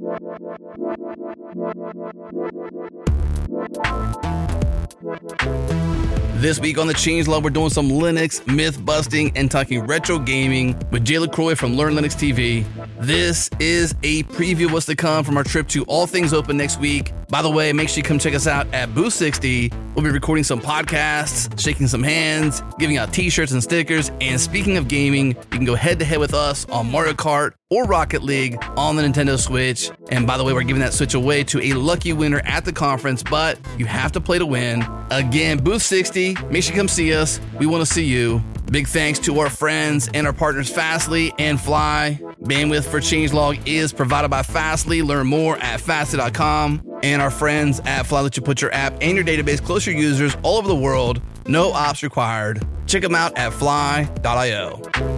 This week on the Changelog, we're doing some Linux myth busting and talking retro gaming with Jay LaCroix from Learn Linux TV. This is a preview of what's to come from our trip to All Things Open next week. By the way, make sure you come check us out at Booth 60. We'll be recording some podcasts, shaking some hands, giving out t-shirts and stickers. And speaking of gaming, you can go head to head with us on Mario Kart or Rocket League on the Nintendo Switch. And by the way, we're giving that Switch away to a lucky winner at the conference, but you have to play to win. Again, Booth 60, make sure you come see us. We want to see you. Big thanks to our friends and our partners Fastly and Fly. Bandwidth for Changelog is provided by Fastly. Learn more at fastly.com. And our friends at Fly let you put your app and your database close to your users all over the world. No ops required. Check them out at fly.io.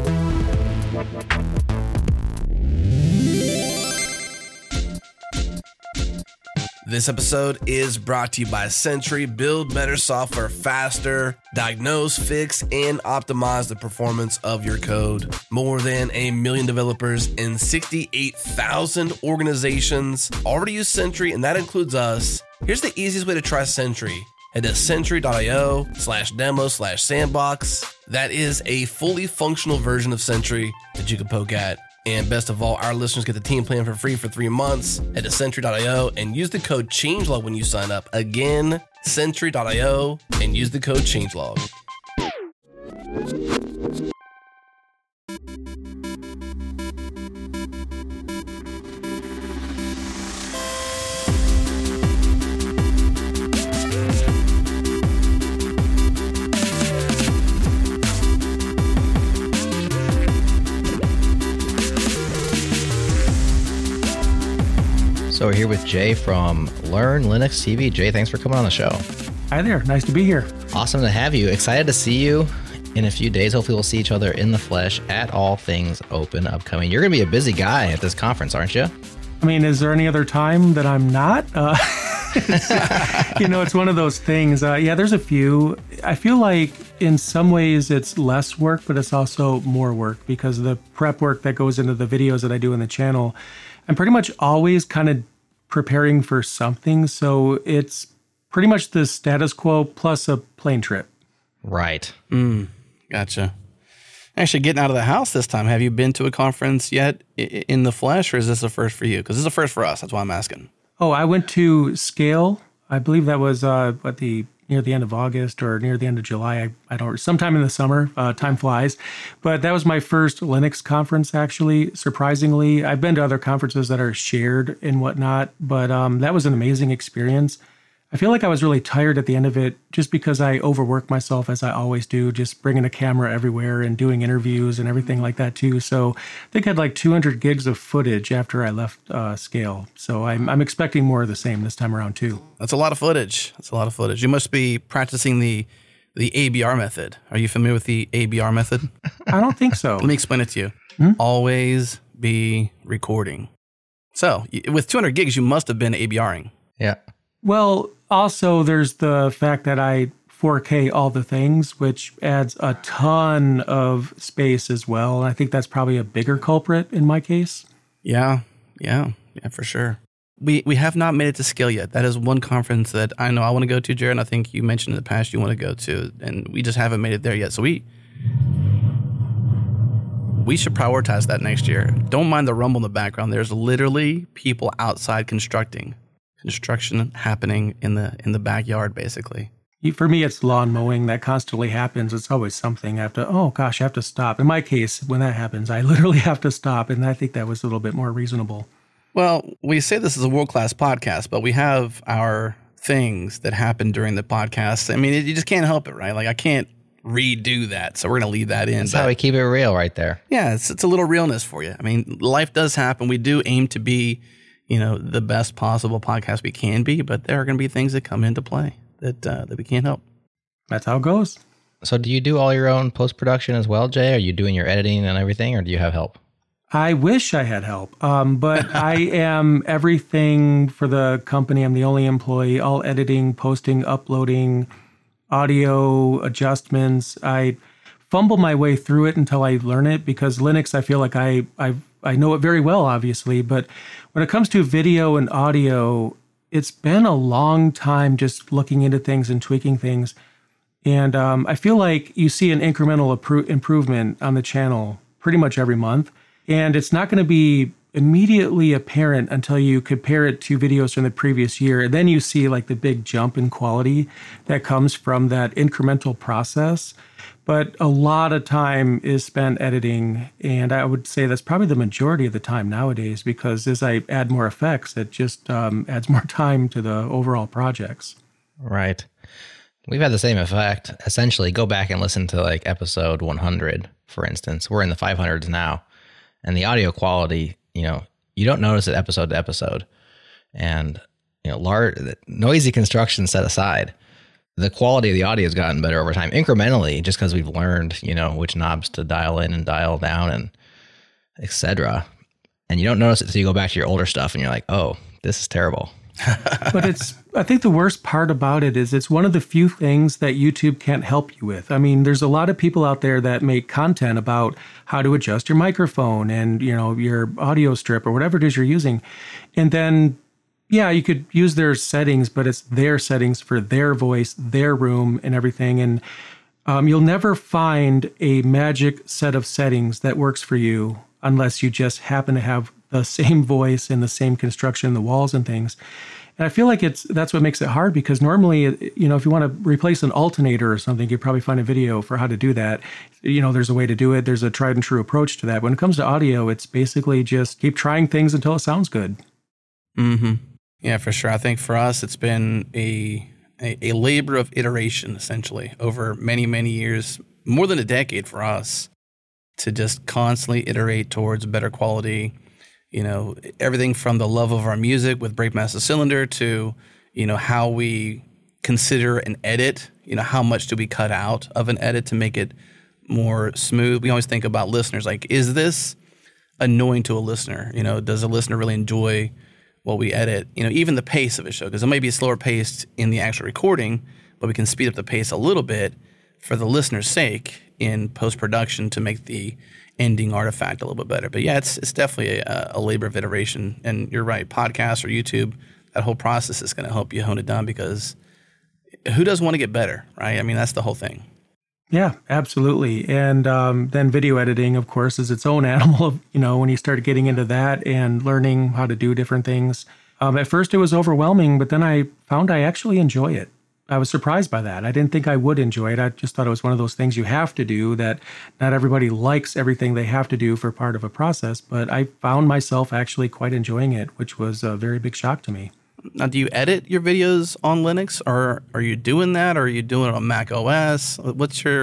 This episode is brought to you by Sentry. Build better software faster, diagnose, fix, and optimize the performance of your code. More than 1 million developers and 68,000 organizations already use Sentry, and that includes us. Here's the easiest way to try Sentry. Head to sentry.io/demo/sandbox. That is a fully functional version of Sentry that you can poke at. And best of all, our listeners get the team plan for free for 3 months. Head to Sentry.io and use the code CHANGELOG when you sign up. Again, Sentry.io and use the code CHANGELOG. So we're here with Jay from Learn Linux TV. Jay, thanks for coming on the show. Hi there. Nice to be here. Awesome to have you. Excited to see you in a few days. Hopefully we'll see each other in the flesh at All Things Open upcoming. You're going to be a busy guy at this conference, aren't you? I mean, is there any other time that I'm not? It's one of those things. Yeah, there's a few. I feel like in some ways it's less work, but it's also more work because of the prep work that goes into the videos that I do in the channel. I'm pretty much always kind of preparing for something. So it's pretty much the status quo plus a plane trip. Right. Gotcha. Actually, getting out of the house this time, have you been to a conference yet in the flesh, or is this a first for you? Because this is a first for us. That's why I'm asking. Oh, I went to Scale. I believe that was near the end of August or near the end of July. I don't, sometime in the summer. Time flies. But that was my first Linux conference, actually, surprisingly. I've been to other conferences that are shared and whatnot, but that was an amazing experience. I feel like I was really tired at the end of it just because I overworked myself, as I always do, just bringing a camera everywhere and doing interviews and everything like that, too. So I think I had like 200 gigs of footage after I left Scale. So I'm expecting more of the same this time around, too. That's a lot of footage. You must be practicing the ABR method. Are you familiar with the ABR method? I don't think so. Let me explain it to you. Always be recording. So with 200 gigs, you must have been ABRing. Yeah. Well, also there's the fact that I 4K all the things, which adds a ton of space as well. And I think that's probably a bigger culprit in my case. Yeah, for sure. We have not made it to Scale yet. That is one conference that I know I want to go to, Jared, and I think you mentioned in the past you want to go to, and we just haven't made it there yet. So we should prioritize that next year. Don't mind the rumble in the background. There's literally people outside construction happening in the backyard, basically. For me, it's lawn mowing that constantly happens. It's always something. I have to stop. In my case, when that happens, I literally have to stop. And I think that was a little bit more reasonable. Well, we say this is a world-class podcast, but we have our things that happen during the podcast. I mean, you just can't help it, right? Like, I can't redo that, so we're going to leave that in. That's how we keep it real right there. Yeah, it's a little realness for you. I mean, life does happen. We do aim to be, the best possible podcast we can be, but there are going to be things that come into play that we can't help. That's how it goes. So do you do all your own post-production as well, Jay? Are you doing your editing and everything, or do you have help? I wish I had help, but I am everything for the company. I'm the only employee, all editing, posting, uploading, audio adjustments. fumble my way through it until I learn it, because Linux, I feel like I know it very well, obviously. But when it comes to video and audio, it's been a long time just looking into things and tweaking things. And I feel like you see an incremental improvement on the channel pretty much every month. And it's not going to be immediately apparent until you compare it to videos from the previous year. And then you see like the big jump in quality that comes from that incremental process. But a lot of time is spent editing. And I would say that's probably the majority of the time nowadays, because as I add more effects, it just adds more time to the overall projects. Right. We've had the same effect. Essentially, go back and listen to like episode 100, for instance. We're in the 500s now. And the audio quality, you don't notice it episode to episode. And, noisy construction set aside, the quality of the audio has gotten better over time, incrementally, just because we've learned, which knobs to dial in and dial down and et cetera. And you don't notice it until you go back to your older stuff and you're like, oh, this is terrible. But I think the worst part about it is it's one of the few things that YouTube can't help you with. I mean, there's a lot of people out there that make content about how to adjust your microphone and, your audio strip or whatever it is you're using. And then, yeah, you could use their settings, but it's their settings for their voice, their room and everything. And you'll never find a magic set of settings that works for you unless you just happen to have the same voice and the same construction, the walls and things. And I feel like that's what makes it hard, because normally, if you want to replace an alternator or something, you probably find a video for how to do that. There's a way to do it. There's a tried and true approach to that. When it comes to audio, it's basically just keep trying things until it sounds good. Mm-hmm. Yeah, for sure. I think for us, it's been a labor of iteration, essentially, over many, many years, more than a decade for us, to just constantly iterate towards better quality. Everything from the love of our music with Breakmaster Cylinder to, how we consider an edit, how much do we cut out of an edit to make it more smooth. We always think about listeners, like, is this annoying to a listener? Does a listener really enjoy what we edit? Even the pace of a show, because it might be slower paced in the actual recording, but we can speed up the pace a little bit for the listener's sake in post-production to make the ending artifact a little bit better. But yeah, it's definitely a labor of iteration. And you're right, podcasts or YouTube, that whole process is going to help you hone it down, because who doesn't want to get better, right? I mean, that's the whole thing. Yeah, absolutely. And then video editing, of course, is its own animal, when you start getting into that and learning how to do different things. At first it was overwhelming, but then I found I actually enjoy it. I was surprised by that. I didn't think I would enjoy it. I just thought it was one of those things you have to do, that not everybody likes everything they have to do for part of a process. But I found myself actually quite enjoying it, which was a very big shock to me. Now, do you edit your videos on Linux, or are you doing that, or are you doing it on Mac OS? And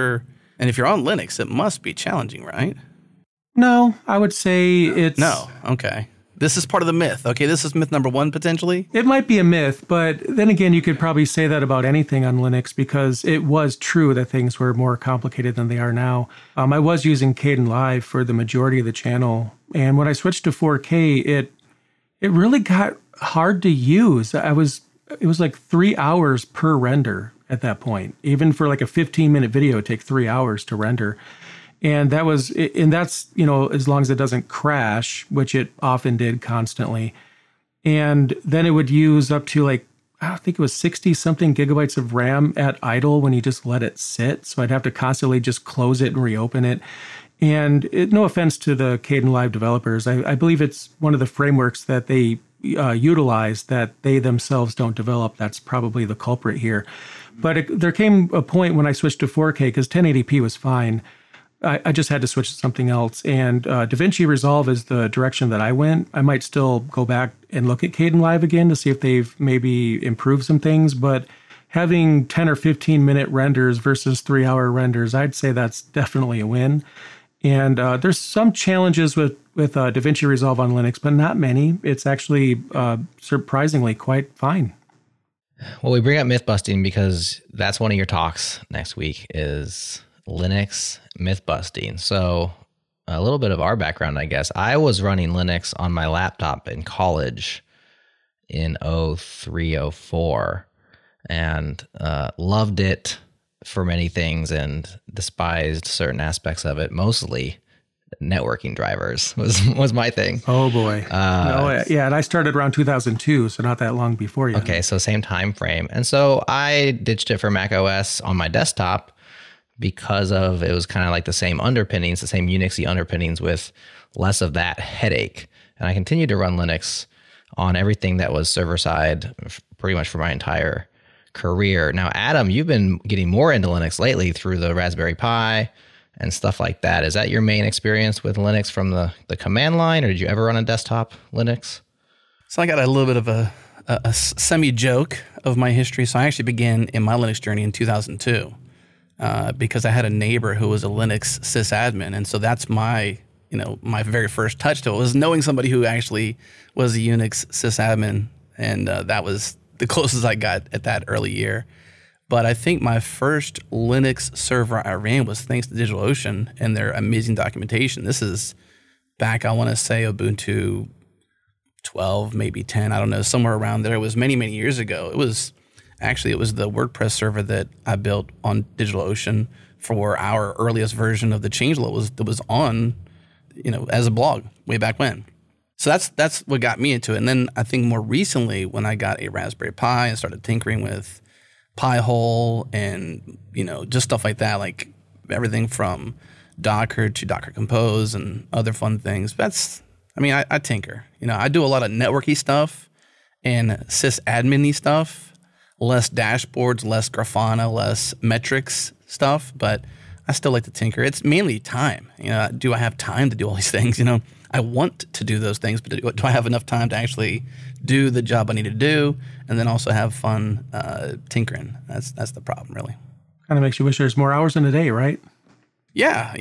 if you're on Linux, it must be challenging, right? No, I would say it's... No, okay. This is part of the myth. Okay, this is myth number one, potentially? It might be a myth, but then again, you could probably say that about anything on Linux, because it was true that things were more complicated than they are now. I was using Kdenlive for the majority of the channel, and when I switched to 4K, it really got hard to use. It was like 3 hours per render at that point. Even for like a 15-minute video, it'd take 3 hours to render. And that's, as long as it doesn't crash, which it often did constantly. And then it would use up to I think it was 60 something gigabytes of RAM at idle when you just let it sit. So I'd have to constantly just close it and reopen it. And no offense to the Kdenlive developers, I believe it's one of the frameworks that they utilize that they themselves don't develop. That's probably the culprit here. But there came a point when I switched to 4K, because 1080p was fine. I just had to switch to something else. And DaVinci Resolve is the direction that I went. I might still go back and look at Kdenlive again to see if they've maybe improved some things. But having 10 or 15-minute renders versus 3-hour renders, I'd say that's definitely a win. And there's some challenges with DaVinci Resolve on Linux, but not many. It's actually surprisingly quite fine. Well, we bring up myth busting because that's one of your talks next week is Linux myth busting. So a little bit of our background, I guess. I was running Linux on my laptop in college in 03, 04 and loved it. for many things and despised certain aspects of it. Mostly networking drivers was my thing. Oh boy. Yeah, and I started around 2002, so not that long before you. Okay, so same time frame. And so I ditched it for Mac OS on my desktop because of it was kind of like the same underpinnings, the same Unixy underpinnings with less of that headache. And I continued to run Linux on everything that was server side pretty much for my entire career. Now, Adam, you've been getting more into Linux lately through the Raspberry Pi and stuff like that. Is that your main experience with Linux from the command line, or did you ever run a desktop Linux? So I got a little bit of a semi-joke of my history. So I actually began in my Linux journey in 2002 because I had a neighbor who was a Linux sysadmin. And so that's my very first touch to it was knowing somebody who actually was a Unix sysadmin. And that was the closest I got at that early year. But I think my first Linux server I ran was thanks to DigitalOcean and their amazing documentation. This is back, I want to say, Ubuntu 12, maybe 10. I don't know, somewhere around there. It was many, many years ago. It was the WordPress server that I built on DigitalOcean for our earliest version of the changelog that was on, as a blog way back when. So that's what got me into it. And then I think more recently when I got a Raspberry Pi and started tinkering with Pi-hole and, just stuff like that, like everything from Docker to Docker Compose and other fun things. I tinker. I do a lot of networky stuff and sysadmin-y stuff, less dashboards, less Grafana, less metrics stuff, but I still like to tinker. It's mainly time. Do I have time to do all these things? I want to do those things, but do I have enough time to actually do the job I need to do and then also have fun tinkering? That's the problem, really. Kind of makes you wish there's more hours in a day, right? Yeah,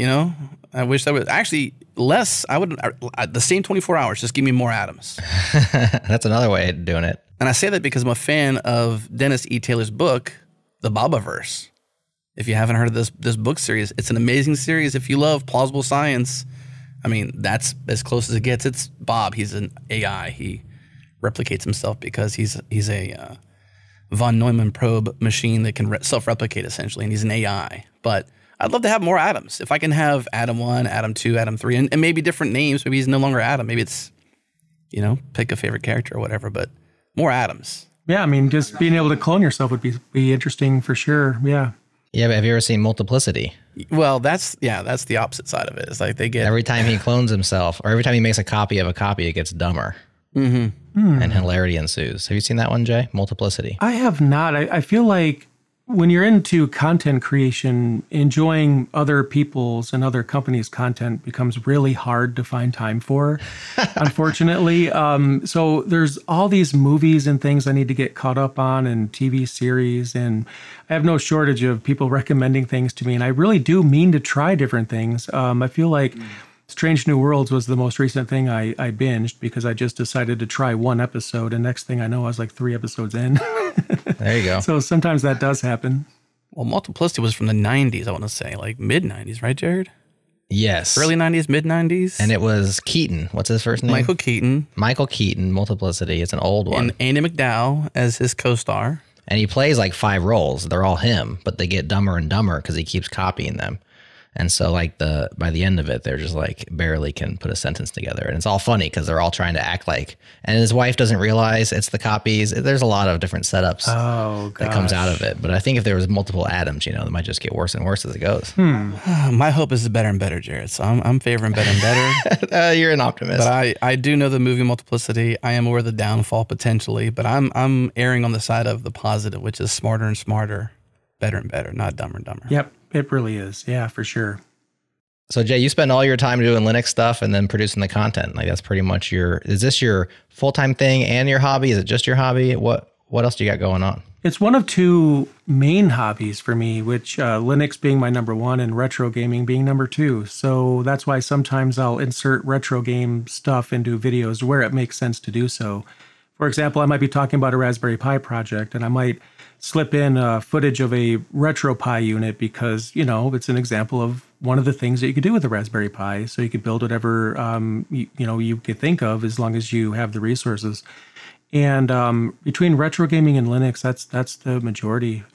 I wish that was actually less. I would the same 24 hours. Just give me more atoms. That's another way of doing it. And I say that because I'm a fan of Dennis E. Taylor's book, The Bobaverse. If you haven't heard of this book series, it's an amazing series. If you love plausible science, that's as close as it gets. It's Bob. He's an AI. He replicates himself because he's a von Neumann probe machine that can self-replicate essentially, and he's an AI. But I'd love to have more atoms. If I can have Atom 1, Atom 2, Atom 3, and maybe different names. Maybe he's no longer Atom. Maybe it's, pick a favorite character or whatever, but more atoms. Yeah, just being able to clone yourself would be interesting for sure. Yeah. Yeah, but have you ever seen Multiplicity? Well, that's the opposite side of it. It's like they get... Every time he clones himself, or every time he makes a copy of a copy, it gets dumber. Mm-hmm. And hilarity ensues. Have you seen that one, Jay? Multiplicity? I have not. I feel like when you're into content creation, enjoying other people's and other companies' content becomes really hard to find time for, unfortunately. So there's all these movies and things I need to get caught up on and TV series, and I have no shortage of people recommending things to me, and I really do mean to try different things. I feel like Strange New Worlds was the most recent thing I binged because I just decided to try one episode, and next thing I know, I was like 3 episodes in. There you go. So sometimes that does happen. Well, Multiplicity was from the 90s, I want to say, like mid-90s, right, Jared? Yes. Early 90s, mid-90s? And it was Keaton. What's his first name? Michael Keaton. Michael Keaton, Multiplicity. It's an old one. And Andy McDowell as his co-star. And he plays like 5 roles. They're all him, but they get dumber and dumber because he keeps copying them. And so like by the end of it, they're just like barely can put a sentence together. And it's all funny because they're all trying to act like, and his wife doesn't realize it's the copies. There's a lot of different setups that comes out of it. But I think if there was multiple atoms, they might just get worse and worse as it goes. My hope is better and better, Jared. So I'm favoring better and better. You're an optimist. But I do know the movie Multiplicity. I am aware of the downfall potentially, but I'm erring on the side of the positive, which is smarter and smarter, better and better, not dumber and dumber. Yep. It really is. Yeah, for sure. So Jay, you spend all your time doing Linux stuff and then producing the content. Like that's pretty much is this your full-time thing and your hobby? Is it just your hobby? What else do you got going on? It's one of 2 main hobbies for me, which Linux being my number 1 and retro gaming being number 2. So that's why sometimes I'll insert retro game stuff into videos where it makes sense to do so. For example, I might be talking about a Raspberry Pi project and I might slip in footage of a RetroPie unit because, it's an example of one of the things that you could do with a Raspberry Pi. So you could build whatever, you could think of as long as you have the resources. And between retro gaming and Linux, that's the majority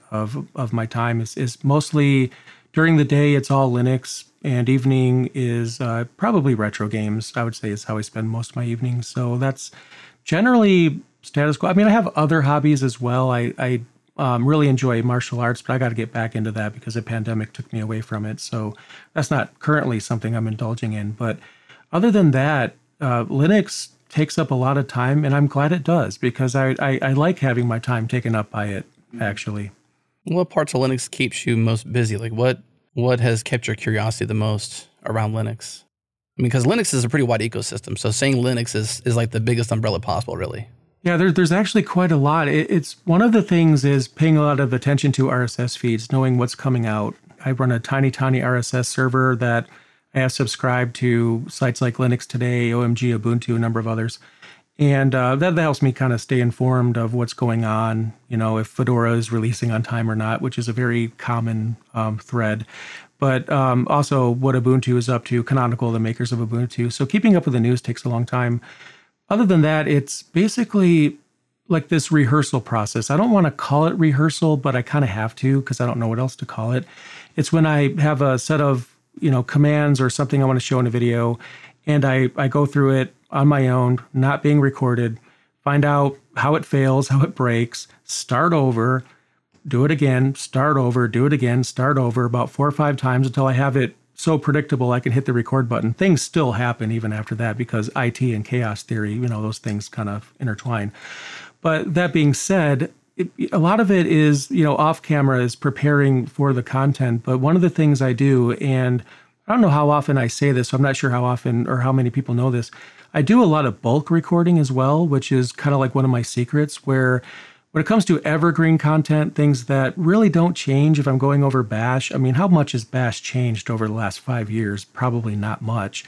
of my time is mostly during the day. It's all Linux, and evening is probably retro games. I would say is how I spend most of my evenings. So that's generally status quo. I mean, I have other hobbies as well. I really enjoy martial arts, but I got to get back into that because the pandemic took me away from it. So that's not currently something I'm indulging in. But other than that, Linux takes up a lot of time, and I'm glad it does because I like having my time taken up by it, actually. What parts of Linux keeps you most busy? Like what has kept your curiosity the most around Linux? I mean, because Linux is a pretty wide ecosystem. So saying Linux is like the biggest umbrella possible, really. Yeah, there's actually quite a lot. It's one of the things is paying a lot of attention to RSS feeds, knowing what's coming out. I run a tiny RSS server that I have subscribed to sites like Linux Today, OMG, Ubuntu, a number of others. And that helps me kind of stay informed of what's going on, if Fedora is releasing on time or not, which is a very common thread. But also what Ubuntu is up to, Canonical, the makers of Ubuntu. So keeping up with the news takes a long time. Other than that, it's basically like this rehearsal process. I don't want to call it rehearsal, but I kind of have to because I don't know what else to call it. It's when I have a set of, commands or something I want to show in a video, and I go through it on my own, not being recorded, find out how it fails, how it breaks, start over, do it again, start over, do it again, start over about 4 or 5 times until I have it so predictable I can hit the record button. Things still happen even after that because IT and chaos theory, those things kind of intertwine. But that being said, a lot of it is, off camera is preparing for the content. But one of the things I do, and I don't know how often I say this, so I'm not sure how often or how many people know this, I do a lot of bulk recording as well, which is kind of like one of my secrets where when it comes to evergreen content, things that really don't change if I'm going over Bash, I mean, how much has Bash changed over the last 5 years? Probably not much.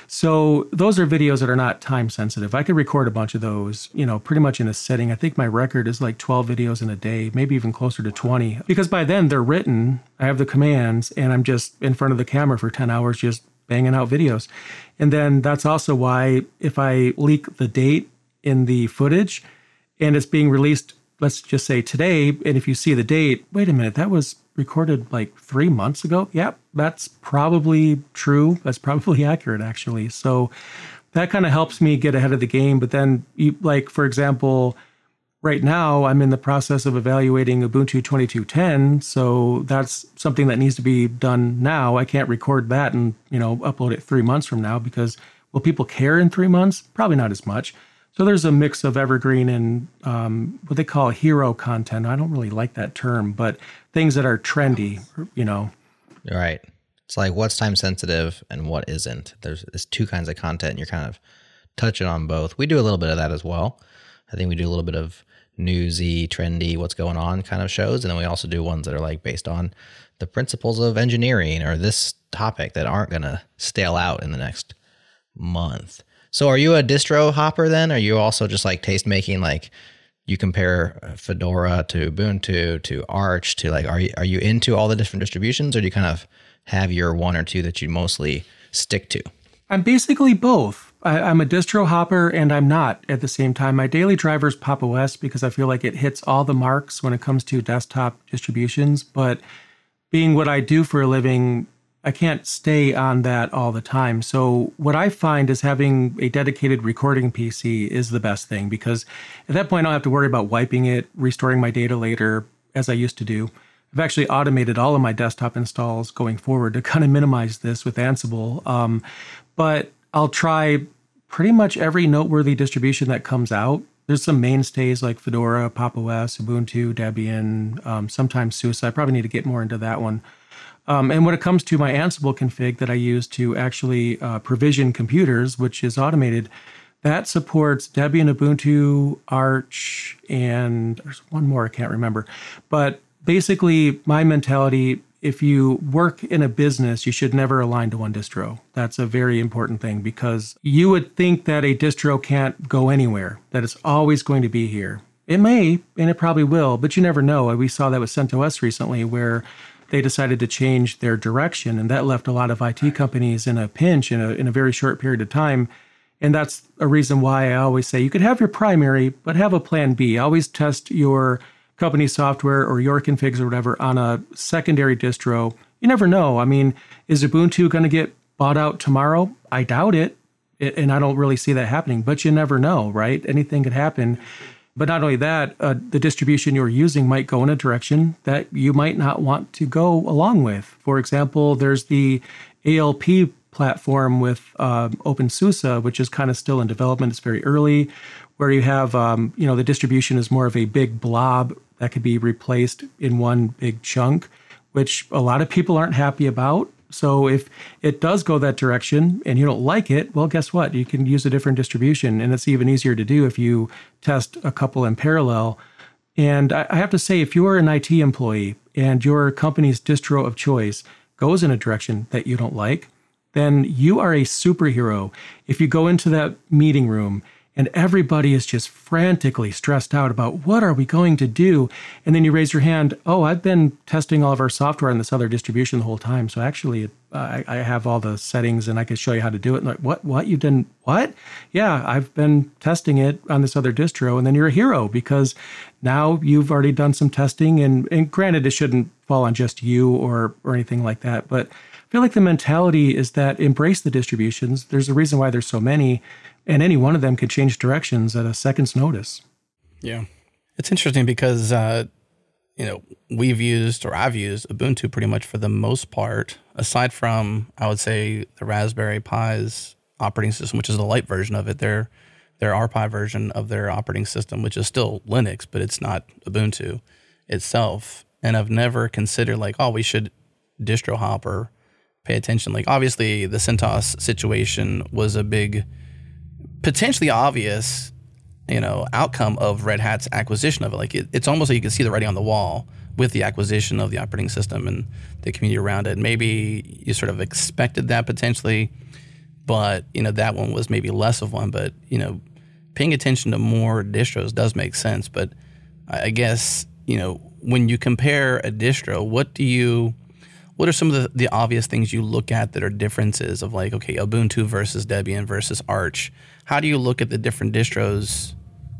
So those are videos that are not time sensitive. I could record a bunch of those, pretty much in a setting. I think my record is like 12 videos in a day, maybe even closer to 20, because by then they're written, I have the commands, and I'm just in front of the camera for 10 hours just banging out videos. And then that's also why if I leak the date in the footage and it's being released, let's just say today, and if you see the date, wait a minute, that was recorded like 3 months ago? Yep, that's probably true. That's probably accurate, actually. So that kind of helps me get ahead of the game. But then, for example, right now I'm in the process of evaluating Ubuntu 22.10. So that's something that needs to be done now. I can't record that and, upload it 3 months from now because will people care in 3 months? Probably not as much. So there's a mix of evergreen and what they call hero content. I don't really like that term, but things that are trendy, Right. It's like what's time sensitive and what isn't. There's 2 kinds of content, and you're kind of touching on both. We do a little bit of that as well. I think we do a little bit of newsy, trendy, what's going on kind of shows. And then we also do ones that are like based on the principles of engineering or this topic that aren't going to stale out in the next month. So are you a distro hopper then? Are you also just like taste making, like you compare Fedora to Ubuntu to Arch to like, are you into all the different distributions, or do you kind of have your 1 or 2 that you mostly stick to? I'm basically both. I'm a distro hopper and I'm not at the same time. My daily driver is Pop! OS because I feel like it hits all the marks when it comes to desktop distributions. But being what I do for a living, I can't stay on that all the time. So what I find is having a dedicated recording PC is the best thing because at that point I don't have to worry about wiping it, restoring my data later as I used to do. I've actually automated all of my desktop installs going forward to kind of minimize this with Ansible. But I'll try pretty much every noteworthy distribution that comes out. There's some mainstays like Fedora, Pop! OS, Ubuntu, Debian, sometimes SUSE. I probably need to get more into that one. And when it comes to my Ansible config that I use to actually provision computers, which is automated, that supports Debian, Ubuntu, Arch, and there's one more I can't remember. But basically, my mentality, if you work in a business, you should never align to one distro. That's a very important thing because you would think that a distro can't go anywhere, that it's always going to be here. It may, and it probably will, but you never know. We saw that with CentOS recently where they decided to change their direction, and that left a lot of IT companies in a pinch in a very short period of time. And that's a reason why I always say you could have your primary, but have a plan B. Always test your company software or your configs or whatever on a secondary distro, you never know. I mean, is Ubuntu going to get bought out tomorrow? I doubt it. And I don't really see that happening, but you never know, right? Anything could happen. But not only that, the distribution you're using might go in a direction that you might not want to go along with. For example, there's the ALP platform with OpenSUSE, which is kind of still in development. It's very early, where you have, the distribution is more of a big blob that could be replaced in one big chunk, which a lot of people aren't happy about. So if it does go that direction and you don't like it, well, guess what? You can use a different distribution, and it's even easier to do if you test a couple in parallel. And I have to say, if you're an IT employee and your company's distro of choice goes in a direction that you don't like, then you are a superhero. If you go into that meeting room and everybody is just frantically stressed out about what are we going to do, and then you raise your hand, oh, I've been testing all of our software on this other distribution the whole time, so actually I have all the settings and I can show you how to do it. And like, what? You didn't, what? Yeah, I've been testing it on this other distro, and then you're a hero because now you've already done some testing, and granted, it shouldn't fall on just you or anything like that, but I feel like the mentality is that embrace the distributions. There's a reason why there's so many, and any one of them could change directions at a second's notice. Yeah. It's interesting because, I've used Ubuntu pretty much for the most part, aside from, I would say, the Raspberry Pi's operating system, which is the light version of it, their RPi version of their operating system, which is still Linux, but it's not Ubuntu itself. And I've never considered we should distro hop or pay attention. Like, obviously, the CentOS situation was a big, potentially obvious, outcome of Red Hat's acquisition of it. Like, it's almost like you can see the writing on the wall with the acquisition of the operating system and the community around it. Maybe you sort of expected that potentially, but, that one was maybe less of one. But, paying attention to more distros does make sense. But I guess, when you compare a distro, what are some of the obvious things you look at that are differences of Ubuntu versus Debian versus Arch? How do you look at the different distros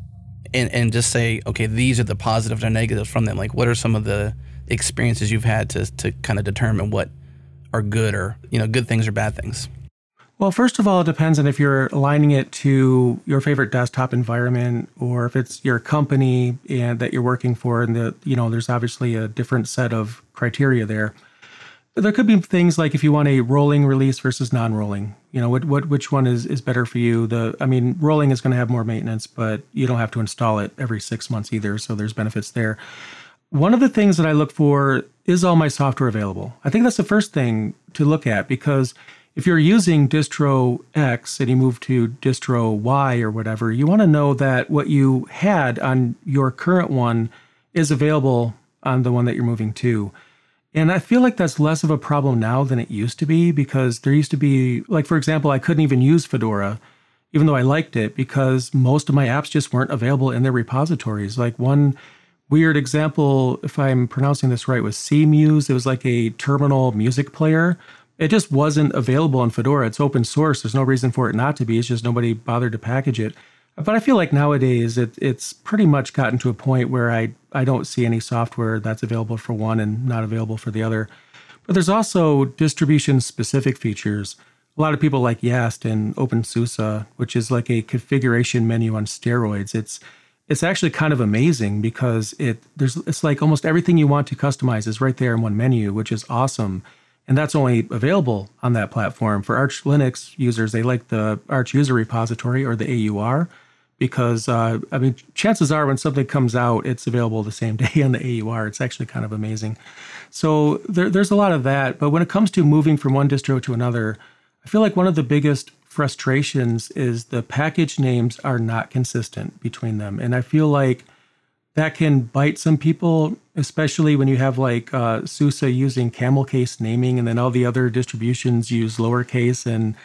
and just say, okay, these are the positives or negatives from them? Like, what are some of the experiences you've had to kind of determine what are good or, good things or bad things? Well, first of all, it depends on if you're aligning it to your favorite desktop environment or if it's your company and that you're working for, and there's obviously a different set of criteria there. There could be things like if you want a rolling release versus non-rolling, which one is better for you? Rolling is going to have more maintenance, but you don't have to install it every 6 months either. So there's benefits there. One of the things that I look for is all my software available. I think that's the first thing to look at, because if you're using distro X and you move to distro Y or whatever, you want to know that what you had on your current one is available on the one that you're moving to. And I feel like that's less of a problem now than it used to be, because there used to be, for example, I couldn't even use Fedora, even though I liked it, because most of my apps just weren't available in their repositories. Like, one weird example, if I'm pronouncing this right, was CMuse. It was like a terminal music player. It just wasn't available in Fedora. It's open source. There's no reason for it not to be. It's just nobody bothered to package it. But I feel like nowadays it's pretty much gotten to a point where I don't see any software that's available for one and not available for the other. But there's also distribution-specific features. A lot of people like Yast and OpenSUSE, which is like a configuration menu on steroids. It's actually kind of amazing because it's like almost everything you want to customize is right there in one menu, which is awesome. And that's only available on that platform. For Arch Linux users, they like the Arch User Repository, or the AUR, because, chances are when something comes out, it's available the same day on the AUR. It's actually kind of amazing. So there's a lot of that. But when it comes to moving from one distro to another, I feel like one of the biggest frustrations is the package names are not consistent between them. And I feel like that can bite some people, especially when you have SUSE using camel case naming, and then all the other distributions use lowercase, and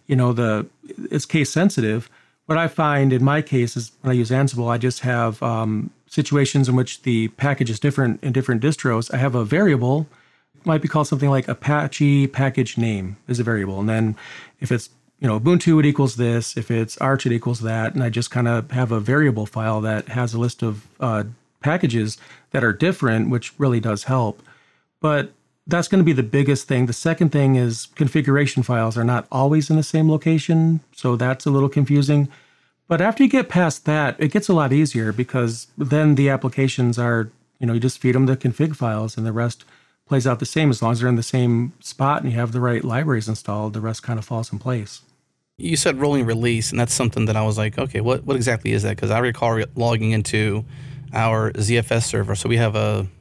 it's case sensitive. What I find in my case is when I use Ansible, I just have situations in which the package is different in different distros. I have a variable, it might be called something like Apache package name is a variable. And then if it's Ubuntu, it equals this. If it's Arch, it equals that. And I just kind of have a variable file that has a list of packages that are different, which really does help. But that's going to be the biggest thing. The second thing is configuration files are not always in the same location, so that's a little confusing. But after you get past that, it gets a lot easier because then the applications are, you just feed them the config files and the rest plays out the same. As long as they're in the same spot and you have the right libraries installed, the rest kind of falls in place. You said rolling release, and that's something that I was like, okay, what exactly is that? Because I recall logging into our ZFS server. So we have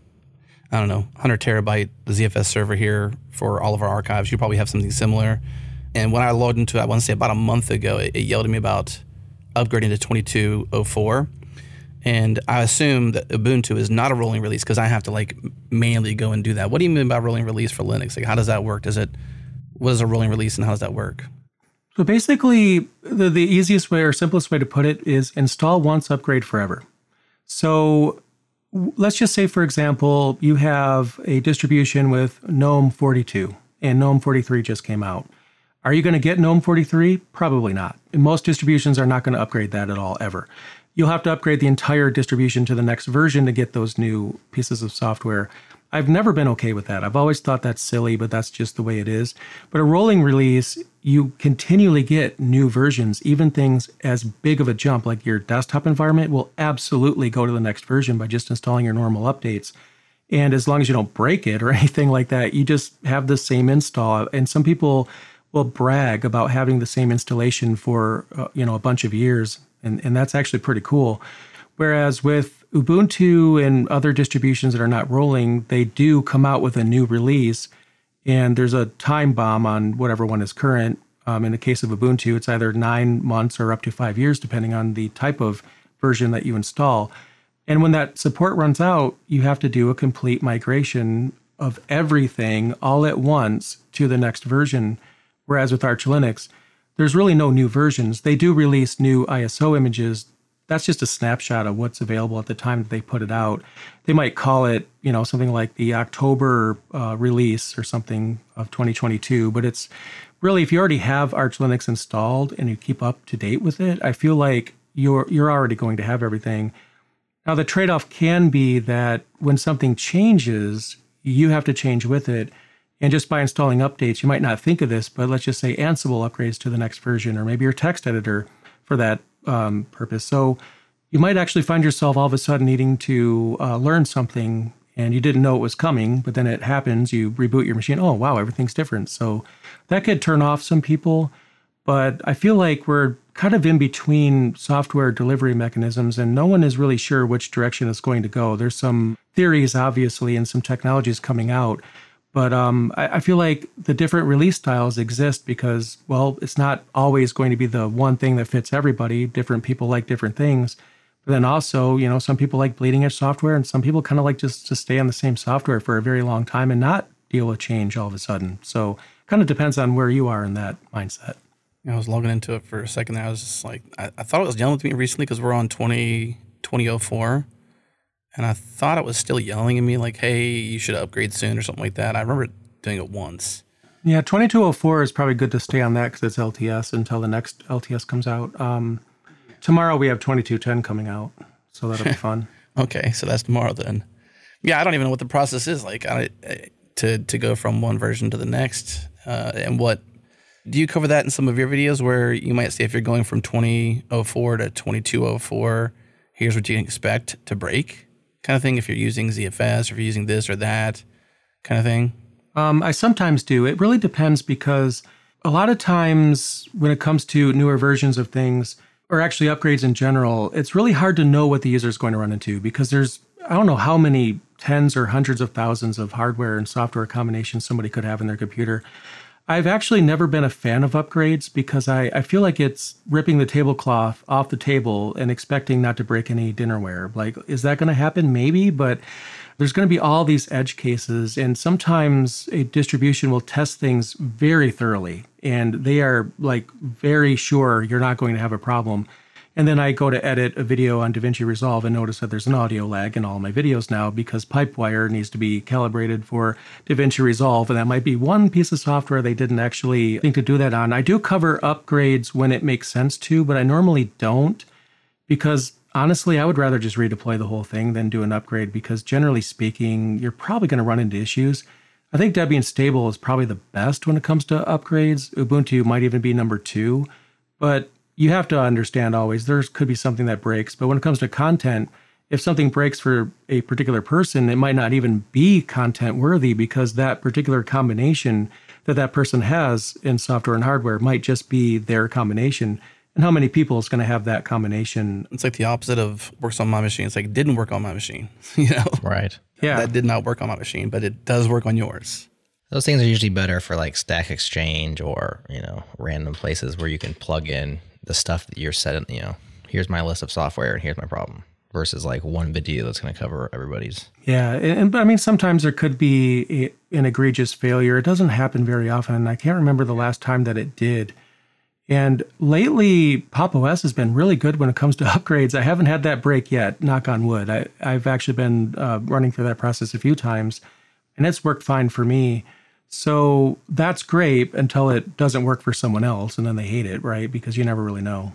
100 terabyte ZFS server here for all of our archives. You probably have something similar. And when I logged into it, I want to say about a month ago, it yelled at me about upgrading to 2204. And I assume that Ubuntu is not a rolling release because I have to manually go and do that. What do you mean by rolling release for Linux? How does that work? What is a rolling release and how does that work? So basically, the easiest way or simplest way to put it is install once, upgrade forever. So let's just say, for example, you have a distribution with GNOME 42 and GNOME 43 just came out. Are you going to get GNOME 43? Probably not. And most distributions are not going to upgrade that at all, ever. You'll have to upgrade the entire distribution to the next version to get those new pieces of software. I've never been okay with that. I've always thought that's silly, but that's just the way it is. But a rolling release, you continually get new versions. Even things as big of a jump like your desktop environment will absolutely go to the next version by just installing your normal updates. And as long as you don't break it or anything like that, you just have the same install. And some people will brag about having the same installation for a bunch of years. And that's actually pretty cool. Whereas with Ubuntu and other distributions that are not rolling, they do come out with a new release, and there's a time bomb on whatever one is current. In the case of Ubuntu, it's either 9 months or up to 5 years, depending on the type of version that you install. And when that support runs out, you have to do a complete migration of everything all at once to the next version. Whereas with Arch Linux, there's really no new versions. They do release new ISO images. That's just a snapshot of what's available at the time that they put it out. They might call it, something like the October release or something of 2022. But it's really, if you already have Arch Linux installed and you keep up to date with it, I feel like you're already going to have everything. Now, the trade-off can be that when something changes, you have to change with it. And just by installing updates, you might not think of this, but let's just say Ansible upgrades to the next version, or maybe your text editor for that purpose. So you might actually find yourself all of a sudden needing to learn something and you didn't know it was coming, but then it happens, you reboot your machine. Oh, wow, everything's different. So that could turn off some people, but I feel like we're kind of in between software delivery mechanisms and no one is really sure which direction it's going to go. There's some theories, obviously, and some technologies coming out. But I feel like the different release styles exist because, well, it's not always going to be the one thing that fits everybody. Different people like different things. But then also, some people like bleeding edge software and some people kind of like just to stay on the same software for a very long time and not deal with change all of a sudden. So kind of depends on where you are in that mindset. I was logging into it for a second there. I was just like, I thought it was yelling at me recently because we're on 2004. And I thought it was still yelling at me like, hey, you should upgrade soon or something like that. I remember doing it once. Yeah, 2204 is probably good to stay on that because it's LTS until the next LTS comes out. Tomorrow we have 2210 coming out, so that'll be fun. Okay, so that's tomorrow then. Yeah, I don't even know what the process is like to go from one version to the next. And what do you cover that in some of your videos where you might say if you're going from 2004 to 2204, here's what you can expect to break? Kind of thing, if you're using ZFS or if you're using this or that kind of thing? I sometimes do. It really depends because a lot of times when it comes to newer versions of things, or actually upgrades in general, it's really hard to know what the user is going to run into because there's, I don't know how many tens or hundreds of thousands of hardware and software combinations somebody could have in their computer. I've actually never been a fan of upgrades because I feel like it's ripping the tablecloth off the table and expecting not to break any dinnerware. Like, is that going to happen? Maybe, but there's going to be all these edge cases. And sometimes a distribution will test things very thoroughly and they are like very sure you're not going to have a problem. And then I go to edit a video on DaVinci Resolve and notice that there's an audio lag in all my videos now because Pipewire needs to be calibrated for DaVinci Resolve. And that might be one piece of software they didn't actually think to do that on. I do cover upgrades when it makes sense to, but I normally don't because honestly, I would rather just redeploy the whole thing than do an upgrade because generally speaking, you're probably going to run into issues. I think Debian Stable is probably the best when it comes to upgrades. Ubuntu might even be number 2, but you have to understand always there could be something that breaks. But when it comes to content, if something breaks for a particular person, it might not even be content worthy because that particular combination that person has in software and hardware might just be their combination. And how many people is going to have that combination? It's like the opposite of works on my machine. It's like didn't work on my machine, Right. Yeah. That did not work on my machine, but it does work on yours. Those things are usually better for like Stack Exchange or, random places where you can plug in the stuff that you're setting, here's my list of software and here's my problem versus like one video that's going to cover everybody's. Yeah. But I mean, sometimes there could be an egregious failure. It doesn't happen very often. I can't remember the last time that it did. And lately, Pop! OS has been really good when it comes to upgrades. I haven't had that break yet, knock on wood. I've actually been running through that process a few times, and it's worked fine for me. So that's great until it doesn't work for someone else, and then they hate it, right? Because you never really know.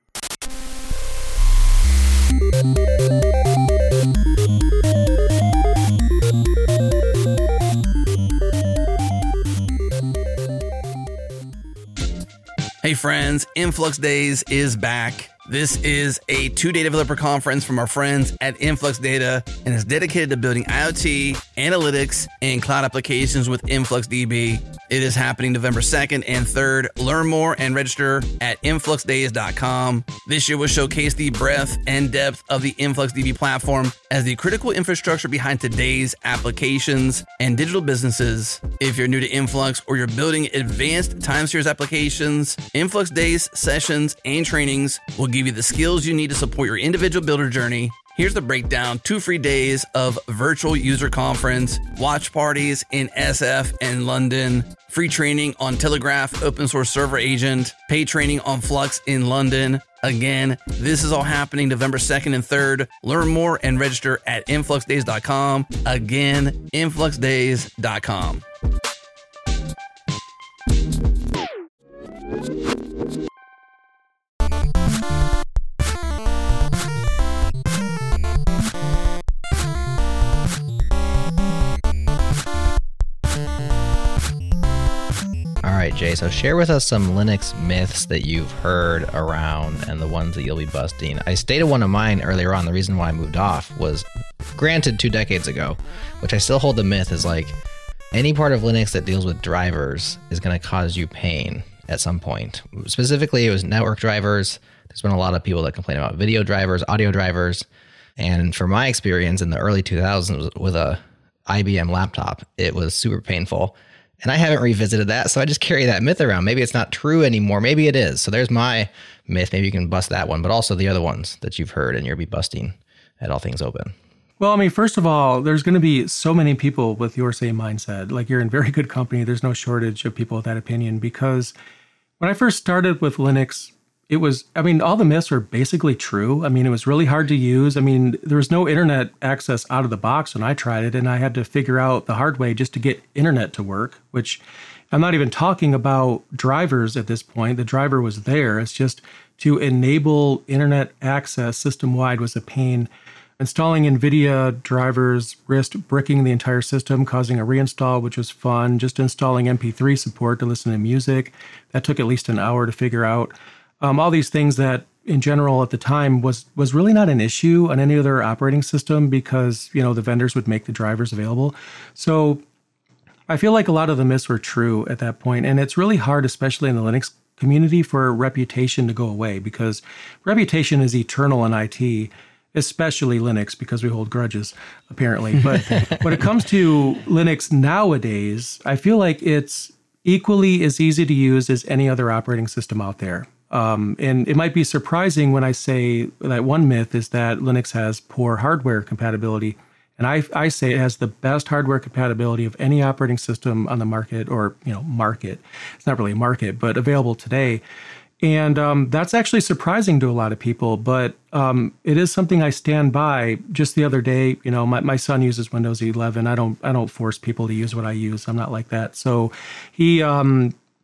Hey friends, Influx Days is back. This is a 2-day developer conference from our friends at Influx Data and is dedicated to building IoT, analytics, and cloud applications with InfluxDB. It is happening November 2nd and 3rd. Learn more and register at influxdays.com. This year will showcase the breadth and depth of the InfluxDB platform as the critical infrastructure behind today's applications and digital businesses. If you're new to Influx or you're building advanced time series applications, Influx Days, sessions, and trainings will give you the skills you need to support your individual builder journey. Here's the breakdown: 2 free days of virtual user conference, watch parties in SF and London, free training on Telegraph open source server agent, paid training on Flux in London. Again, this is all happening November 2nd and 3rd. Learn more and register at influxdays.com. Again, influxdays.com. All right, Jay, so share with us some Linux myths that you've heard around and the ones that you'll be busting. I stated one of mine earlier on. The reason why I moved off was, granted, 2 decades ago, which I still hold the myth is like any part of Linux that deals with drivers is going to cause you pain at some point. Specifically, it was network drivers. There's been a lot of people that complain about video drivers, audio drivers. And from my experience in the early 2000s with a IBM laptop, it was super painful. And I haven't revisited that, so I just carry that myth around. Maybe it's not true anymore. Maybe it is. So there's my myth. Maybe you can bust that one, but also the other ones that you've heard and you'll be busting at All Things Open. Well, I mean, first of all, there's going to be so many people with your same mindset. Like, you're in very good company. There's no shortage of people with that opinion, because when I first started with Linux, it was, I mean, all the myths were basically true. I mean, it was really hard to use. I mean, there was no internet access out of the box when I tried it, and I had to figure out the hard way just to get internet to work, which I'm not even talking about drivers at this point. The driver was there. It's just to enable internet access system-wide was a pain. Installing NVIDIA drivers risked bricking the entire system, causing a reinstall, which was fun. Just installing MP3 support to listen to music, that took at least an hour to figure out. All these things that in general at the time was really not an issue on any other operating system because, the vendors would make the drivers available. So I feel like a lot of the myths were true at that point. And it's really hard, especially in the Linux community, for reputation to go away, because reputation is eternal in IT, especially Linux, because we hold grudges, apparently. But when it comes to Linux nowadays, I feel like it's equally as easy to use as any other operating system out there. And it might be surprising when I say that one myth is that Linux has poor hardware compatibility. And I say it has the best hardware compatibility of any operating system on the market, or, market. It's not really a market, but available today. And that's actually surprising to a lot of people, but it is something I stand by. Just the other day, my son uses Windows 11. I don't force people to use what I use. I'm not like that. So he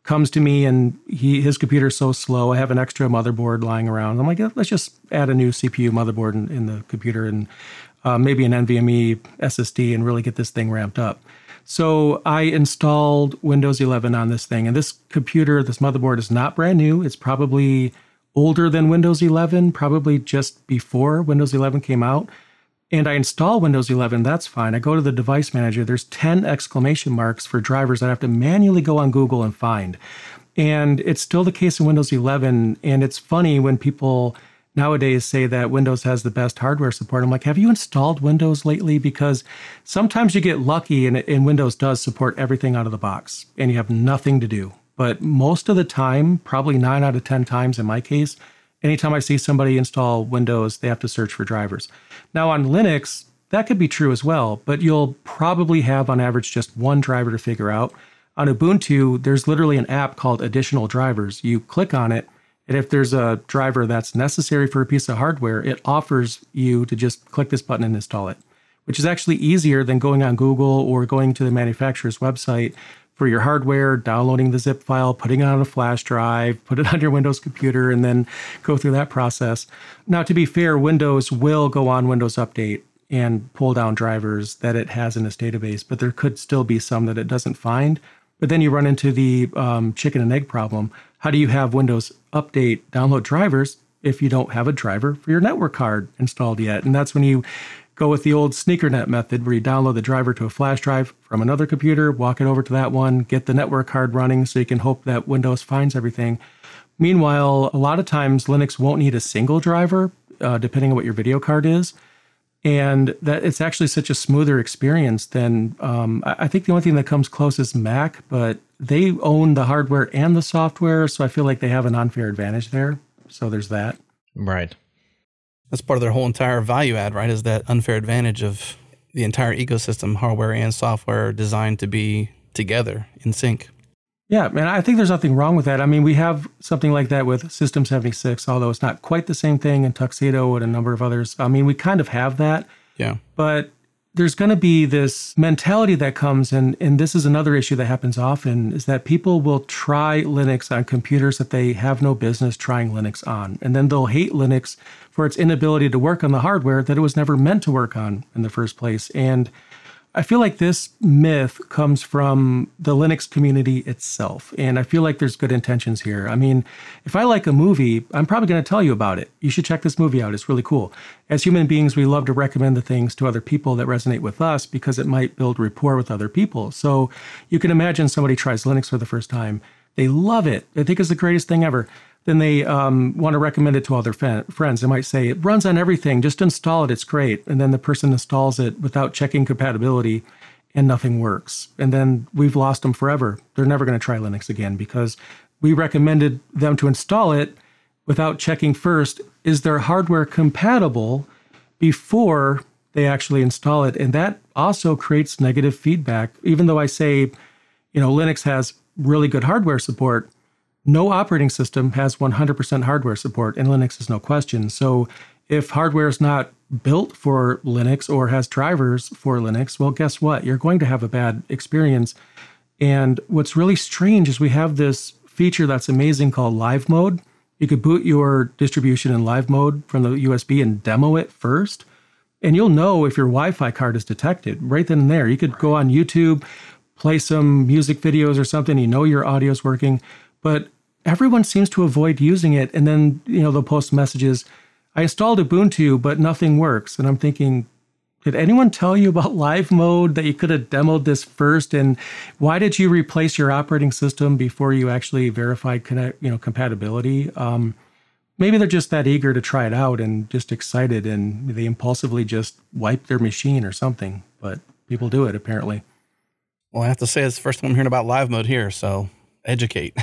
comes to me and his computer's so slow. I have an extra motherboard lying around. I'm like, let's just add a new CPU motherboard in the computer and maybe an NVMe SSD and really get this thing ramped up. So I installed Windows 11 on this thing. And this computer, this motherboard is not brand new. It's probably older than Windows 11, probably just before Windows 11 came out. And I install Windows 11, that's fine. I go to the device manager. There's 10 exclamation marks for drivers that I have to manually go on Google and find. And it's still the case in Windows 11. And it's funny when people nowadays say that Windows has the best hardware support. I'm like, have you installed Windows lately? Because sometimes you get lucky and Windows does support everything out of the box and you have nothing to do. But most of the time, probably 9 out of 10 times in my case, anytime I see somebody install Windows, they have to search for drivers. Now on Linux, that could be true as well, but you'll probably have on average just one driver to figure out. On Ubuntu, there's literally an app called Additional Drivers. You click on it, and if there's a driver that's necessary for a piece of hardware, it offers you to just click this button and install it, which is actually easier than going on Google or going to the manufacturer's website for your hardware, downloading the zip file, putting it on a flash drive, put it on your Windows computer, and then go through that process. Now, to be fair, Windows will go on Windows Update and pull down drivers that it has in its database, but there could still be some that it doesn't find. But then you run into the chicken and egg problem. How do you have Windows Update download drivers if you don't have a driver for your network card installed yet? And that's when you go with the old SneakerNet method where you download the driver to a flash drive from another computer, walk it over to that one, get the network card running so you can hope that Windows finds everything. Meanwhile, a lot of times Linux won't need a single driver, depending on what your video card is. And that it's actually such a smoother experience than, I think the only thing that comes close is Mac, but they own the hardware and the software, so I feel like they have an unfair advantage there. So there's that. Right. That's part of their whole entire value add, right? Is that unfair advantage of the entire ecosystem, hardware and software designed to be together in sync. Yeah, man, I think there's nothing wrong with that. I mean, we have something like that with System 76, although it's not quite the same thing, and Tuxedo and a number of others. I mean, we kind of have that. Yeah. But there's going to be this mentality that comes, and this is another issue that happens often, is that people will try Linux on computers that they have no business trying Linux on. And then they'll hate Linux for its inability to work on the hardware that it was never meant to work on in the first place. And I feel like this myth comes from the Linux community itself. And I feel like there's good intentions here. I mean, if I like a movie, I'm probably going to tell you about it. You should check this movie out. It's really cool. As human beings, we love to recommend the things to other people that resonate with us because it might build rapport with other people. So you can imagine somebody tries Linux for the first time. They love it. They think it's the greatest thing ever. Then they want to recommend it to all their friends. They might say, it runs on everything. Just install it. It's great. And then the person installs it without checking compatibility and nothing works. And then we've lost them forever. They're never going to try Linux again because we recommended them to install it without checking first, is their hardware compatible before they actually install it? And that also creates negative feedback. Even though I say, Linux has really good hardware support, no operating system has 100% hardware support, and Linux is no question. So if hardware is not built for Linux or has drivers for Linux, well, guess what? You're going to have a bad experience. And what's really strange is we have this feature that's amazing called Live Mode. You could boot your distribution in live mode from the USB and demo it first, and you'll know if your Wi-Fi card is detected right then and there. You could go on YouTube, play some music videos or something, your audio is working, but everyone seems to avoid using it. And then, they'll post messages, I installed Ubuntu, but nothing works. And I'm thinking, did anyone tell you about live mode, that you could have demoed this first? And why did you replace your operating system before you actually verified compatibility? Maybe they're just that eager to try it out and just excited, and they impulsively just wipe their machine or something. But people do it, apparently. Well, I have to say, it's the first time I'm hearing about live mode here, so educate.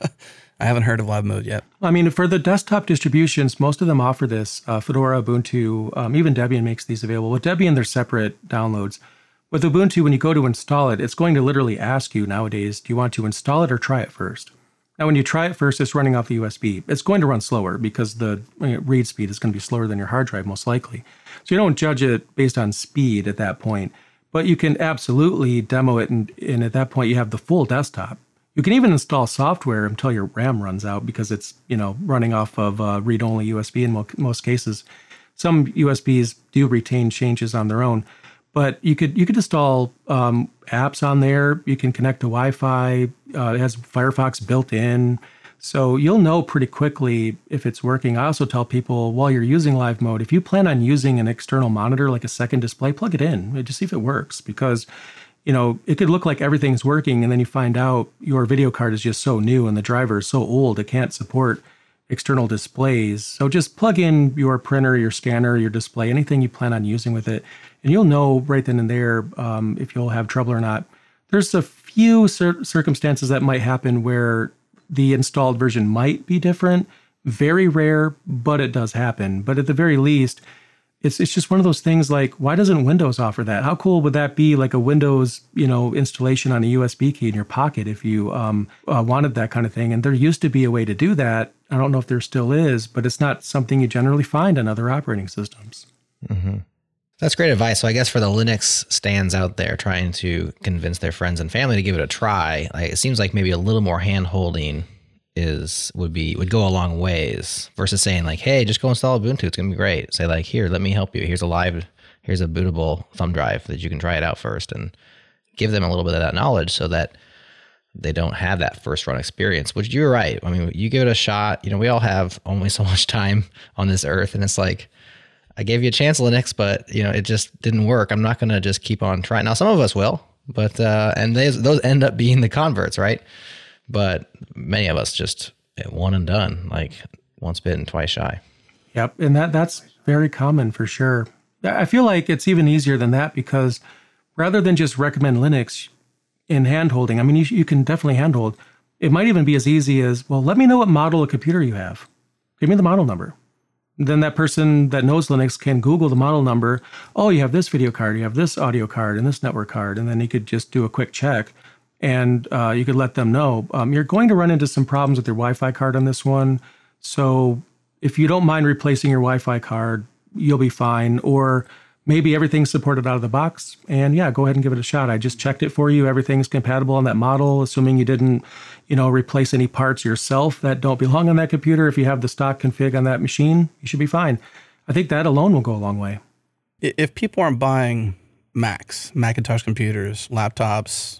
I haven't heard of live mode yet. I mean, for the desktop distributions, most of them offer this. Fedora, Ubuntu, even Debian makes these available. With Debian, they're separate downloads. With Ubuntu, when you go to install it, it's going to literally ask you nowadays, do you want to install it or try it first? Now, when you try it first, it's running off the USB. It's going to run slower because the read speed is going to be slower than your hard drive, most likely. So you don't judge it based on speed at that point. But you can absolutely demo it, and at that point, you have the full desktop. You can even install software until your RAM runs out because it's, running off of read-only USB in most cases. Some USBs do retain changes on their own, but you could install apps on there. You can connect to Wi-Fi. It has Firefox built in. So you'll know pretty quickly if it's working. I also tell people while you're using live mode, if you plan on using an external monitor like a second display, plug it in and just see if it works, because it could look like everything's working, and then you find out your video card is just so new and the driver is so old it can't support external displays. So just plug in your printer, your scanner, your display, anything you plan on using with it, and you'll know right then and there if you'll have trouble or not. There's a few circumstances that might happen where the installed version might be different. Very rare, but it does happen. But at the very least, it's just one of those things like, why doesn't Windows offer that? How cool would that be, like a Windows, installation on a USB key in your pocket if you wanted that kind of thing? And there used to be a way to do that. I don't know if there still is, but it's not something you generally find on other operating systems. Mm-hmm. That's great advice. So I guess for the Linux stands out there trying to convince their friends and family to give it a try, it seems like maybe a little more hand-holding would go a long ways versus saying like, hey, just go install Ubuntu. It's going to be great. Say like, here, let me help you. Here's a bootable thumb drive that you can try it out first, and give them a little bit of that knowledge so that they don't have that first run experience, which you're right. I mean, you give it a shot. We all have only so much time on this earth, and it's like, I gave you a chance, Linux, but it just didn't work. I'm not going to just keep on trying. Now, some of us will, but and those end up being the converts, right? But many of us just one and done, like once bitten, twice shy. Yep, and that's very common for sure. I feel like it's even easier than that because rather than just recommend Linux in handholding, I mean, you can definitely handhold. It might even be as easy as, well, let me know what model of computer you have. Give me the model number. Then that person that knows Linux can Google the model number. Oh, you have this video card, you have this audio card, and this network card. And then you could just do a quick check, and you could let them know. You're going to run into some problems with your Wi-Fi card on this one. So if you don't mind replacing your Wi-Fi card, you'll be fine. Or maybe everything's supported out of the box. And yeah, go ahead and give it a shot. I just checked it for you. Everything's compatible on that model, assuming you didn't, replace any parts yourself that don't belong on that computer. If you have the stock config on that machine, you should be fine. I think that alone will go a long way. If people aren't buying Macs, Macintosh computers, laptops,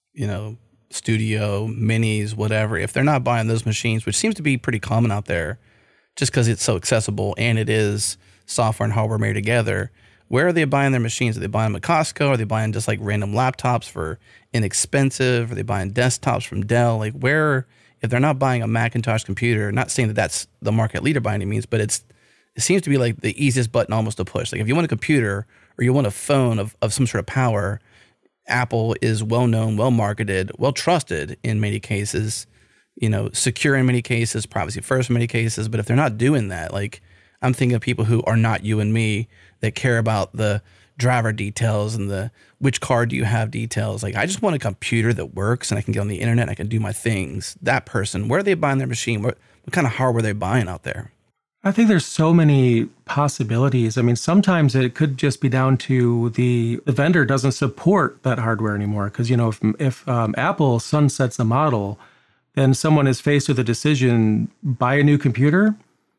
studio, minis, whatever, if they're not buying those machines, which seems to be pretty common out there, just because it's so accessible and it is software and hardware made together, where are they buying their machines? Are they buying them at Costco? Are they buying just like random laptops for inexpensive? Are they buying desktops from Dell? Like where, if they're not buying a Macintosh computer, not saying that that's the market leader by any means, but it seems to be like the easiest button almost to push. Like if you want a computer or you want a phone of some sort of power, Apple is well-known, well-marketed, well-trusted in many cases, secure in many cases, privacy first in many cases. But if they're not doing that, like I'm thinking of people who are not you and me that care about the driver details and the which card do you have details. Like I just want a computer that works and I can get on the internet and I can do my things. That person, where are they buying their machine? What kind of hardware are they buying out there? I think there's so many possibilities. I mean, sometimes it could just be down to the vendor doesn't support that hardware anymore. Because, if Apple sunsets a model, then someone is faced with a decision, buy a new computer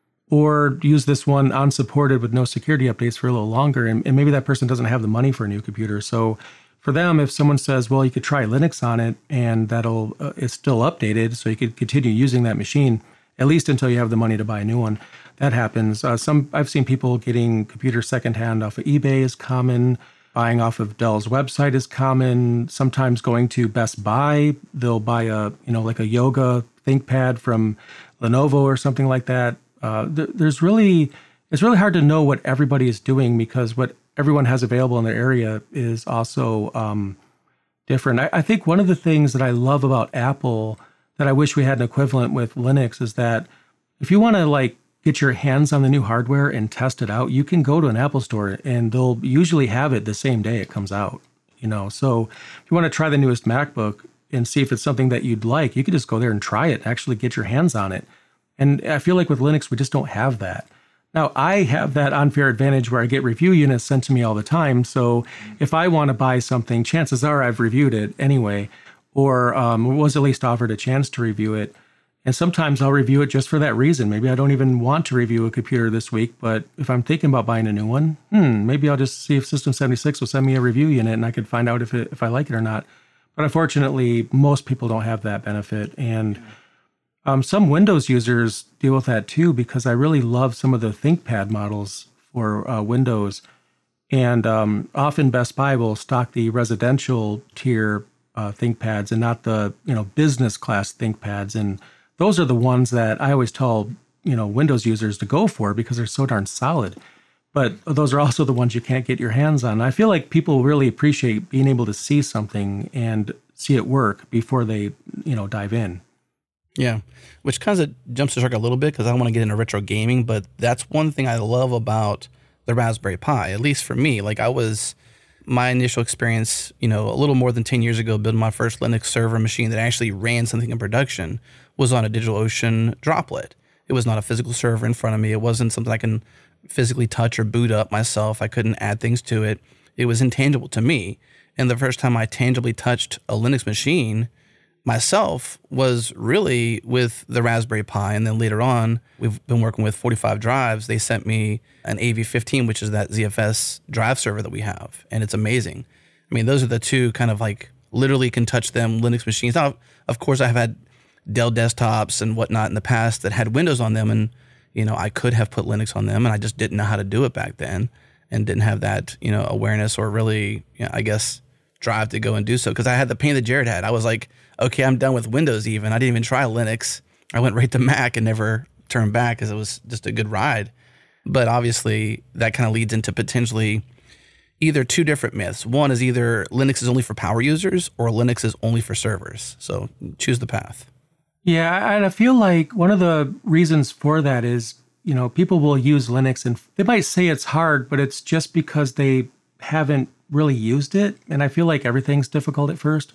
or use this one unsupported with no security updates for a little longer. And maybe that person doesn't have the money for a new computer. So for them, if someone says, well, you could try Linux on it and it's still updated, so you could continue using that machine, at least until you have the money to buy a new one. That happens. I've seen people getting computers secondhand off of eBay is common. Buying off of Dell's website is common. Sometimes going to Best Buy, they'll buy like a yoga ThinkPad from Lenovo or something like that. It's really hard to know what everybody is doing because what everyone has available in their area is also different. I think one of the things that I love about Apple that I wish we had an equivalent with Linux is that if you want to get your hands on the new hardware and test it out, you can go to an Apple store and they'll usually have it the same day it comes out. So if you want to try the newest MacBook and see if it's something that you'd like, you could just go there and try it and actually get your hands on it. And I feel like with Linux, we just don't have that. Now, I have that unfair advantage where I get review units sent to me all the time. So if I want to buy something, chances are I've reviewed it anyway. or was at least offered a chance to review it. And sometimes I'll review it just for that reason. Maybe I don't even want to review a computer this week, but if I'm thinking about buying a new one, maybe I'll just see if System 76 will send me a review unit and I could find out if I like it or not. But unfortunately, most people don't have that benefit. And some Windows users deal with that too, because I really love some of the ThinkPad models for Windows. And often Best Buy will stock the residential tier ThinkPads and not the business class ThinkPads. And those are the ones that I always tell Windows users to go for because they're so darn solid. But those are also the ones you can't get your hands on. I feel like people really appreciate being able to see something and see it work before they dive in. Yeah, which kind of jumps the shark a little bit because I don't want to get into retro gaming, but that's one thing I love about the Raspberry Pi, at least for me. Like my initial experience, a little more than 10 years ago, building my first Linux server machine that actually ran something in production was on a DigitalOcean Droplet. It was not a physical server in front of me. It wasn't something I can physically touch or boot up myself. I couldn't add things to it. It was intangible to me. And the first time I tangibly touched a Linux machine myself was really with the Raspberry Pi. And then later on, we've been working with 45 Drives. They sent me an AV15, which is that ZFS drive server that we have. And it's amazing. I mean, those are the two kind of like literally can touch them Linux machines. Now, of course, I have had Dell desktops and whatnot in the past that had Windows on them. And, I could have put Linux on them and I just didn't know how to do it back then and didn't have that, awareness or really, I guess, drive to go and do so. Because I had the pain that Jared had. I was like, okay, I'm done with Windows even. I didn't even try Linux. I went right to Mac and never turned back because it was just a good ride. But obviously, that kind of leads into potentially either two different myths. One is either Linux is only for power users or Linux is only for servers. So choose the path. Yeah, and I feel like one of the reasons for that is, people will use Linux and they might say it's hard, but it's just because they haven't really used it. And I feel like everything's difficult at first.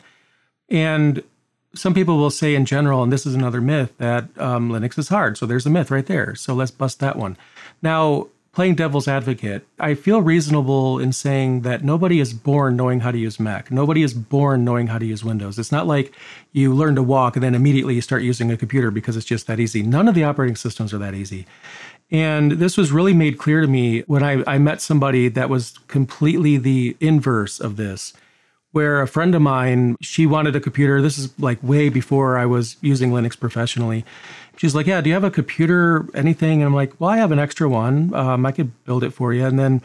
And some people will say in general, and this is another myth, that Linux is hard. So there's a myth right there. So let's bust that one. Now, playing devil's advocate, I feel reasonable in saying that nobody is born knowing how to use Mac. Nobody is born knowing how to use Windows. It's not like you learn to walk and then immediately you start using a computer because it's just that easy. None of the operating systems are that easy. And this was really made clear to me when I met somebody that was completely the inverse of this, where a friend of mine, she wanted a computer. This is like way before I was using Linux professionally. She's like, yeah, do you have a computer, anything? And I'm like, well, I have an extra one. I could build it for you. And then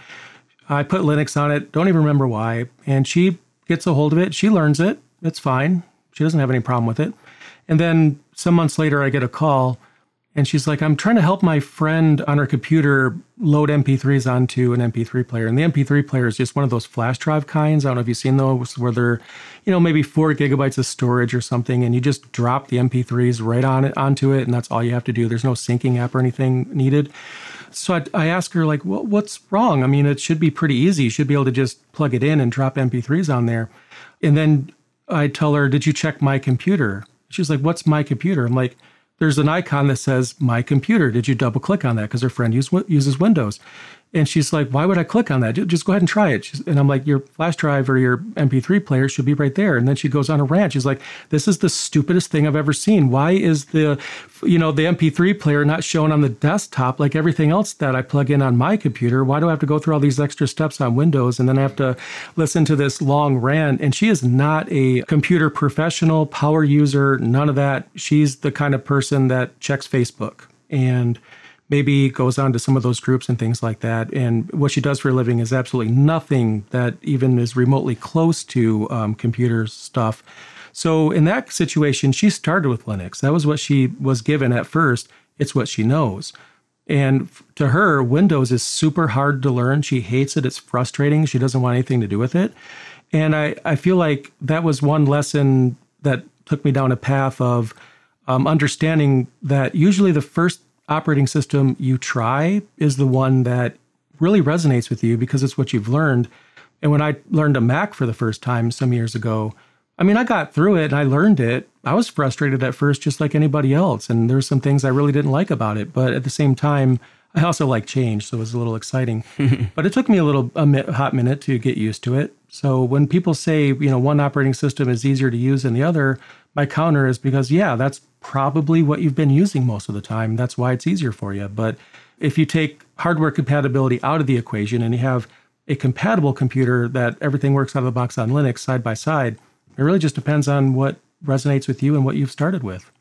I put Linux on it. Don't even remember why. And she gets a hold of it. She learns it. It's fine. She doesn't have any problem with it. And then some months later, I get a call. And she's like, I'm trying to help my friend on her computer load MP3s onto an MP3 player. And the MP3 player is just one of those flash drive kinds. I don't know if you've seen those where they're, maybe 4 gigabytes of storage or something. And you just drop the MP3s right onto it. And that's all you have to do. There's no syncing app or anything needed. So I asked her, like, well, what's wrong? I mean, it should be pretty easy. You should be able to just plug it in and drop MP3s on there. And then I tell her, did you check my computer? She's like, what's my computer? I'm like, there's an icon that says my computer. Did you double click on that? Because her friend uses Windows. And she's like, why would I click on that? Just go ahead and try it. And I'm like, your flash drive or your MP3 player should be right there. And then she goes on a rant. She's like, this is the stupidest thing I've ever seen. Why is the MP3 player not shown on the desktop like everything else that I plug in on my computer? Why do I have to go through all these extra steps on Windows? And then I have to listen to this long rant. And she is not a computer professional, power user, none of that. She's the kind of person that checks Facebook and maybe goes on to some of those groups and things like that. And what she does for a living is absolutely nothing that even is remotely close to computer stuff. So in that situation, she started with Linux. That was what she was given at first. It's what she knows. And to her, Windows is super hard to learn. She hates it. It's frustrating. She doesn't want anything to do with it. And I feel like that was one lesson that took me down a path of understanding that usually the first operating system you try is the one that really resonates with you because it's what you've learned. And when I learned a Mac for the first time some years ago, I mean, I got through it and I learned it. I was frustrated at first, just like anybody else. And there's some things I really didn't like about it. But at the same time, I also like change. So it was a little exciting. But it took me a hot minute to get used to it. So when people say, one operating system is easier to use than the other, my counter is because, yeah, that's probably what you've been using most of the time. That's why it's easier for you. But if you take hardware compatibility out of the equation and you have a compatible computer that everything works out of the box on Linux side by side, it really just depends on what resonates with you and what you've started with.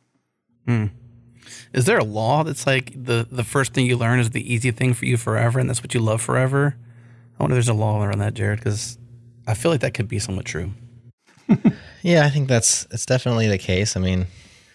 Is there a law that's like the first thing you learn is the easy thing for you forever, and that's what you love forever? I wonder if there's a law around that, Jared, because I feel like that could be somewhat true. Yeah, I think it's definitely the case. I mean,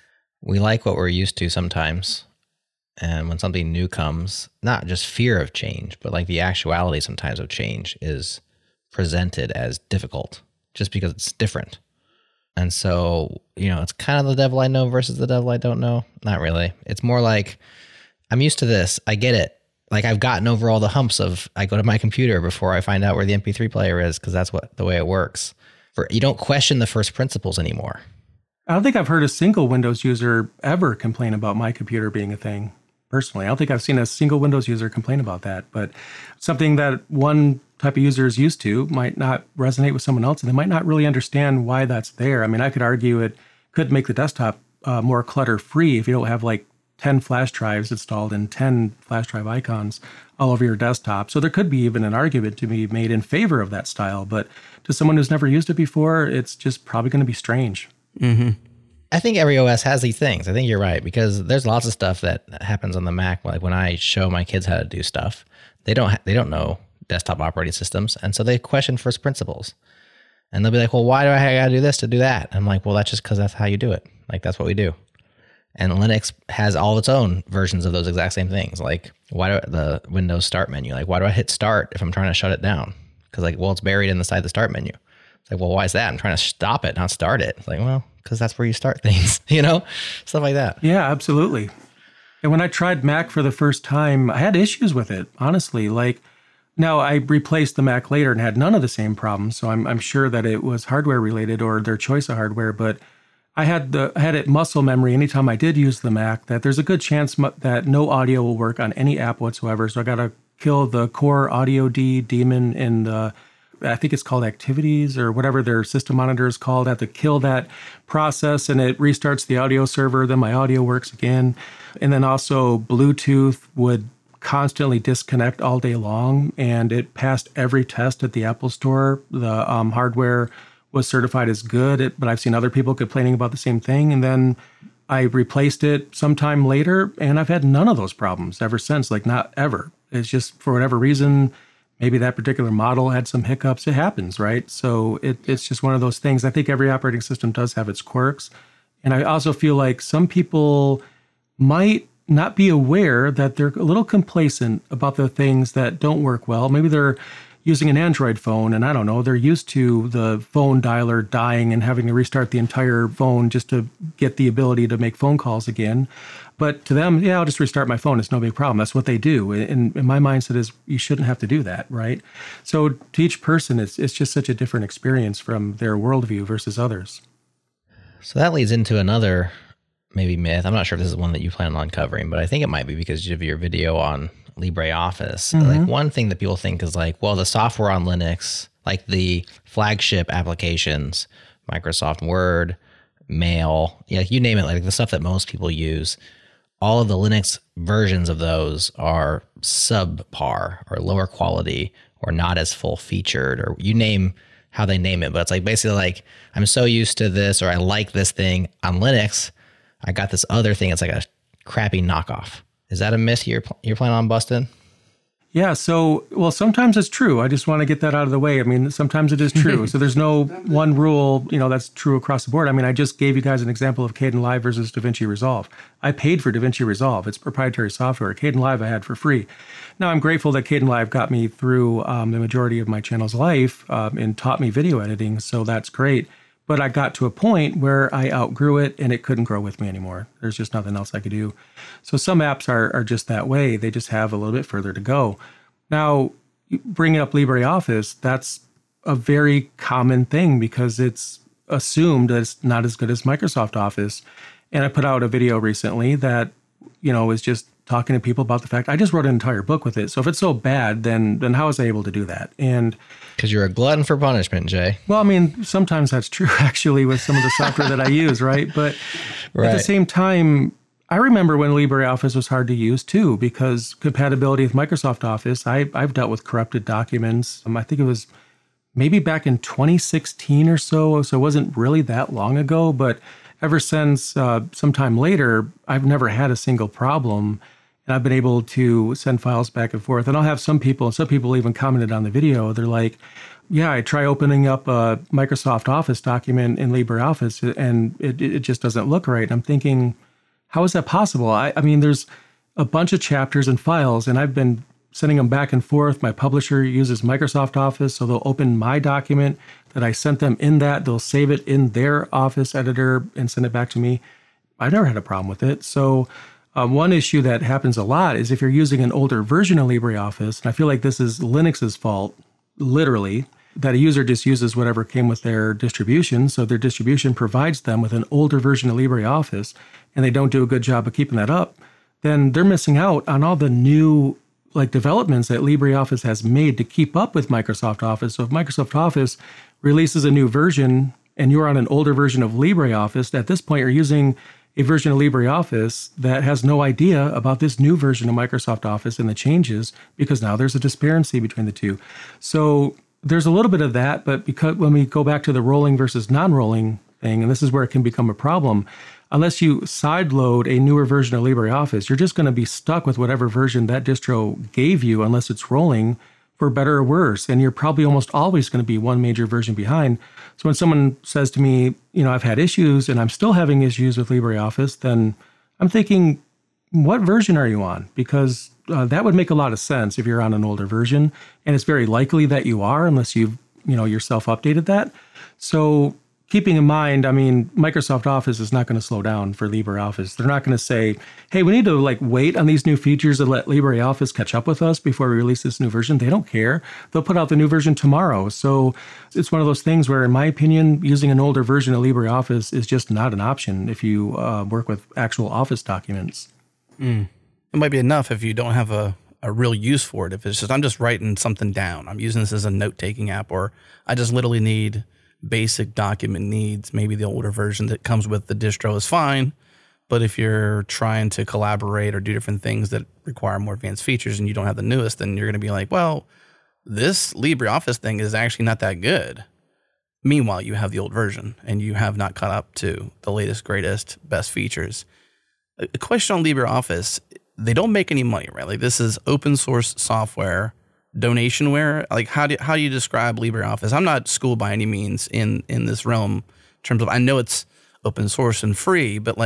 we like what we're used to sometimes. And when something new comes, not just fear of change, but like the actuality sometimes of change is presented as difficult just because it's different. And so, it's kind of the devil I know versus the devil I don't know. Not really. It's more like, I'm used to this. I get it. Like I've gotten over all the humps of, I go to my computer before I find out where the MP3 player is, because that's the way it works. You don't question the first principles anymore. I don't think I've heard a single Windows user ever complain about my computer being a thing. Personally, I don't think I've seen a single Windows user complain about that, but something that one type of user is used to might not resonate with someone else, and they might not really understand why that's there. I mean, I could argue it could make the desktop more clutter-free if you don't have like 10 flash drives installed and 10 flash drive icons all over your desktop. So there could be even an argument to be made in favor of that style, but to someone who's never used it before, it's just probably going to be strange. Mm-hmm. I think every OS has these things. I think you're right, because there's lots of stuff that happens on the Mac. Like when I show my kids how to do stuff, they don't know desktop operating systems, and so they question first principles. And they'll be like, "Well, why do I gotta do this to do that?" And I'm like, "Well, that's just because that's how you do it. Like that's what we do." And Linux has all its own versions of those exact same things. Like the Windows Start menu? Like why do I hit Start if I'm trying to shut it down? Because it's buried inside the Start menu. It's like, well, why is that? I'm trying to stop it, not start it. It's like, well, because that's where you start things, stuff like that. Yeah, absolutely. And when I tried Mac for the first time, I had issues with it, honestly. Like, now I replaced the Mac later and had none of the same problems. So I'm sure that it was hardware related or their choice of hardware. But I had it muscle memory anytime I did use the Mac that there's a good chance that no audio will work on any app whatsoever. So I got to kill the core Audio D daemon in the, I think it's called Activities or whatever their system monitor is called. I have to kill that process and it restarts the audio server. Then my audio works again. And then also Bluetooth would constantly disconnect all day long. And it passed every test at the Apple Store. The hardware was certified as good, but I've seen other people complaining about the same thing. And then I replaced it sometime later and I've had none of those problems ever since, like not ever. It's just for whatever reason, maybe that particular model had some hiccups. It happens, right? So it's just one of those things. I think every operating system does have its quirks. And I also feel like some people might not be aware that they're a little complacent about the things that don't work well. Maybe they're using an Android phone and I don't know, they're used to the phone dialer dying and having to restart the entire phone just to get the ability to make phone calls again. But to them, yeah, I'll just restart my phone. It's no big problem. That's what they do. And my mindset is you shouldn't have to do that, right? So to each person, it's just such a different experience from their worldview versus others. So that leads into another maybe myth. I'm not sure if this is one that you plan on covering, but I think it might be because of your video on LibreOffice. Mm-hmm. Like one thing that people think is like, well, the software on Linux, like the flagship applications, Microsoft Word, Mail, you name it, like the stuff that most people use, all of the Linux versions of those are subpar or lower quality or not as full featured, or you name how they name it. But it's like basically like, I'm so used to this, or I like this thing on Linux, I got this other thing. It's like a crappy knockoff. Is that a myth you're planning on busting? Yeah. So, well, sometimes it's true. I just want to get that out of the way. I mean, sometimes it is true. So there's no one rule, that's true across the board. I mean, I just gave you guys an example of Kdenlive versus DaVinci Resolve. I paid for DaVinci Resolve. It's proprietary software. Kdenlive I had for free. Now, I'm grateful that Kdenlive got me through the majority of my channel's life and taught me video editing. So that's great. But I got to a point where I outgrew it and it couldn't grow with me anymore. There's just nothing else I could do. So some apps are just that way. They just have a little bit further to go. Now, bringing up LibreOffice, that's a very common thing because it's assumed that it's not as good as Microsoft Office. And I put out a video recently that, is just talking to people about the fact I just wrote an entire book with it. So if it's so bad, then how was I able to do that? And because you're a glutton for punishment, Jay. well, I mean, sometimes that's true actually with some of the software that I use, right? But at the same time, I remember when LibreOffice was hard to use too, because compatibility with Microsoft Office, I've dealt with corrupted documents. I think it was maybe back in 2016 or so it wasn't really that long ago, but ever since sometime later, I've never had a single problem, and I've been able to send files back and forth. And I'll have some people even commented on the video, they're like, yeah, I try opening up a Microsoft Office document in LibreOffice, and it just doesn't look right. I'm thinking, how is that possible? I mean, there's a bunch of chapters and files, and I've been sending them back and forth. My publisher uses Microsoft Office, so they'll open my document that I sent them in that. They'll save it in their Office editor and send it back to me. I've never had a problem with it. So one issue that happens a lot is if you're using an older version of LibreOffice, and I feel like this is Linux's fault, literally, that a user just uses whatever came with their distribution. So their distribution provides them with an older version of LibreOffice, and they don't do a good job of keeping that up, then they're missing out on all the new developments that LibreOffice has made to keep up with Microsoft Office. So if Microsoft Office releases a new version and you're on an older version of LibreOffice, at this point you're using a version of LibreOffice that has no idea about this new version of Microsoft Office and the changes, because now there's a disparity between the two. So there's a little bit of that, but because when we go back to the rolling versus non-rolling thing, and this is where it can become a problem, unless you sideload a newer version of LibreOffice, you're just going to be stuck with whatever version that distro gave you unless it's rolling, for better or worse. And you're probably almost always going to be one major version behind. So when someone says to me, I've had issues and I'm still having issues with LibreOffice, then I'm thinking, what version are you on? Because that would make a lot of sense if you're on an older version. And it's very likely that you are, unless you've, yourself updated that. So keeping in mind, I mean, Microsoft Office is not going to slow down for LibreOffice. They're not going to say, hey, we need to wait on these new features to let LibreOffice catch up with us before we release this new version. They don't care. They'll put out the new version tomorrow. So it's one of those things where, in my opinion, using an older version of LibreOffice is just not an option if you work with actual Office documents. It might be enough if you don't have a real use for it. If it's just, I'm just writing something down. I'm using this as a note-taking app, or I just literally need basic document needs. Maybe the older version that comes with the distro is fine. But if you're trying to collaborate or do different things that require more advanced features and you don't have the newest, then you're going to be like, well, this LibreOffice thing is actually not that good. Meanwhile, you have the old version and you have not caught up to the latest, greatest, best features. A question on LibreOffice, they don't make any money, right? This is open source software, donationware. How do you describe LibreOffice? I'm not schooled by any means in this realm in terms of, I know it's open source and free, but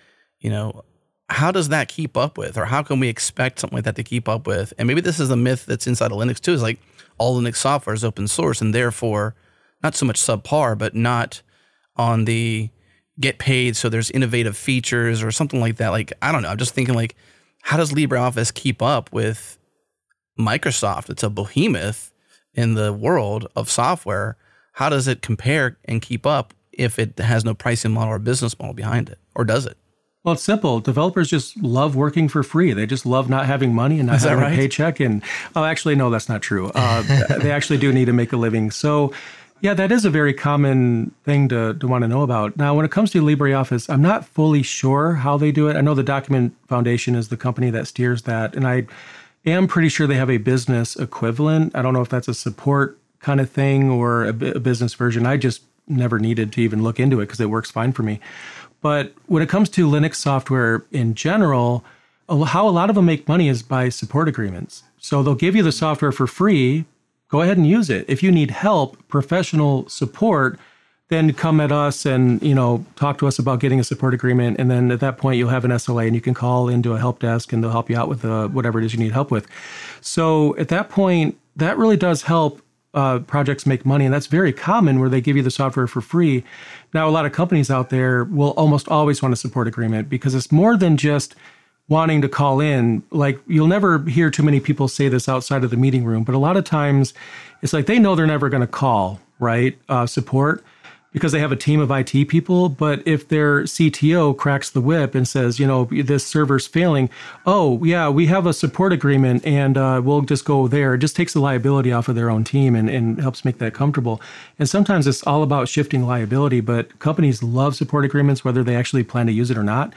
how does that keep up with, or how can we expect something like that to keep up with? And maybe this is a myth that's inside of Linux too, is all Linux software is open source and therefore not so much subpar, but not on the get paid. So there's innovative features or something like that. I don't know. I'm just thinking how does LibreOffice keep up with Microsoft? It's a behemoth in the world of software. How does it compare and keep up if it has no pricing model or business model behind it? Or does it? Well, it's simple. Developers just love working for free. They just love not having money and not having a paycheck. And actually, no, that's not true. They actually do need to make a living. So yeah, that is a very common thing to want to know about. Now, when it comes to LibreOffice, I'm not fully sure how they do it. I know the Document Foundation is the company that steers that. And I am pretty sure they have a business equivalent. I don't know if that's a support kind of thing or a business version. I just never needed to even look into it because it works fine for me. But when it comes to Linux software in general, how a lot of them make money is by support agreements. So they'll give you the software for free. Go ahead and use it. If you need help, professional support, then come at us and, talk to us about getting a support agreement. And then at that point, you'll have an SLA and you can call into a help desk and they'll help you out with whatever it is you need help with. So at that point, that really does help projects make money. And that's very common where they give you the software for free. Now, a lot of companies out there will almost always want a support agreement because it's more than just wanting to call in. You'll never hear too many people say this outside of the meeting room, but a lot of times it's they know they're never going to call, right? Support. because they have a team of IT people. But if their CTO cracks the whip and says, this server's failing, oh, yeah, we have a support agreement and we'll just go there. It just takes the liability off of their own team and helps make that comfortable. And sometimes it's all about shifting liability, but companies love support agreements, whether they actually plan to use it or not.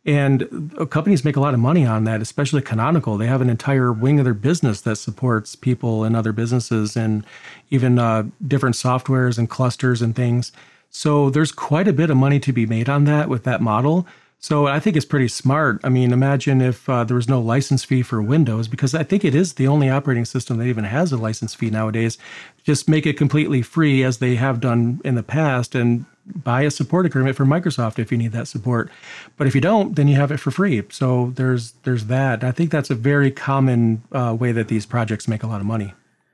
And companies make a lot of money on that, especially Canonical. They have an entire wing of their business that supports people and other businesses and even different softwares and clusters and things. So there's quite a bit of money to be made on that with that model. So I think it's pretty smart. I mean, imagine if there was no license fee for Windows, because I think it is the only operating system that even has a license fee nowadays. Just make it completely free as they have done in the past and buy a support agreement for Microsoft if you need that support. But if you don't, then you have it for free. So there's that. I think that's a very common way that these projects make a lot of money.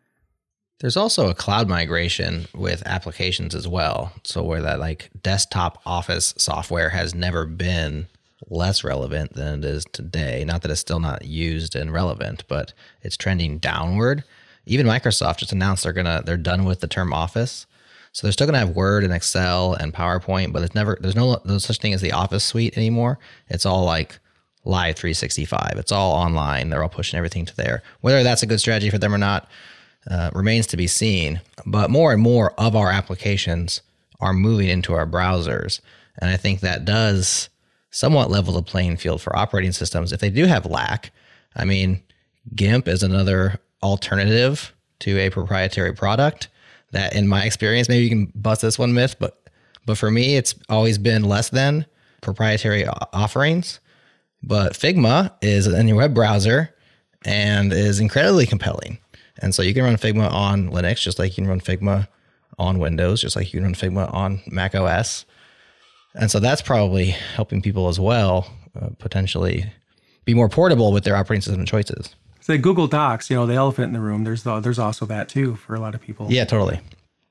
There's also a cloud migration with applications as well. So where that like desktop office software has never been less relevant than it is today. Not that it's still not used and relevant, but it's trending downward. Even Microsoft just announced they're done with the term Office. So they're still going to have Word and Excel and PowerPoint, but there's no such thing as the Office suite anymore. It's all like Live 365. It's all online. They're all pushing everything to there. Whether that's a good strategy for them or not remains to be seen. But more and more of our applications are moving into our browsers. And I think that does somewhat level the playing field for operating systems. If they do have lag, I mean, GIMP is another alternative to a proprietary product that, in my experience, maybe you can bust this one myth, but for me, it's always been less than proprietary offerings. But Figma is in your web browser and is incredibly compelling. And so you can run Figma on Linux, just like you can run Figma on Windows, just like you can run Figma on Mac OS. And so that's probably helping people as well, potentially be more portable with their operating system choices. So Google Docs, the elephant in the room, there's also that too for a lot of people. Yeah, totally.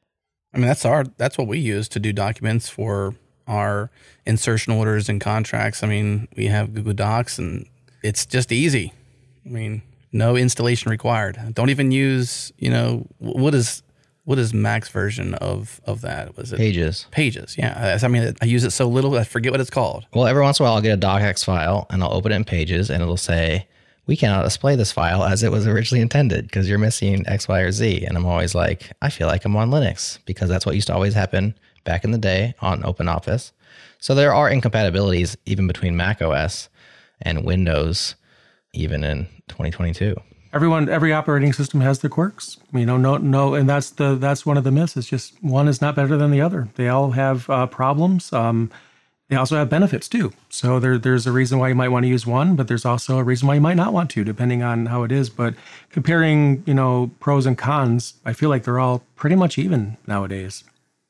I mean, that's what we use to do documents for our insertion orders and contracts. I mean, we have Google Docs and it's just easy. I mean, no installation required. Don't even use, what is Mac's version of that? Was it Pages? Pages, yeah. I mean, I use it so little, I forget what it's called. Well, every once in a while I'll get a docx file and I'll open it in Pages and it'll say, we cannot display this file as it was originally intended because you're missing X, Y, or Z. And I'm always like, I feel like I'm on Linux because that's what used to always happen back in the day on OpenOffice. So there are incompatibilities even between Mac OS and Windows, even in 2022. Every operating system has their quirks. No, and that's one of the myths. It's just one is not better than the other. They all have problems. They also have benefits too. So there's a reason why you might want to use one, but there's also a reason why you might not want to, depending on how it is. But comparing, pros and cons, I feel like they're all pretty much even nowadays.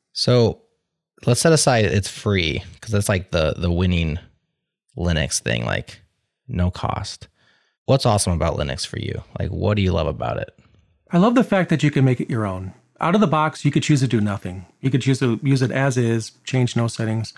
So let's set aside it's free because that's like the winning Linux thing, like no cost. What's awesome about Linux for you? Like, what do you love about it? I love the fact that you can make it your own. Out of the box, you could choose to do nothing. You could choose to use it as is, change no settings.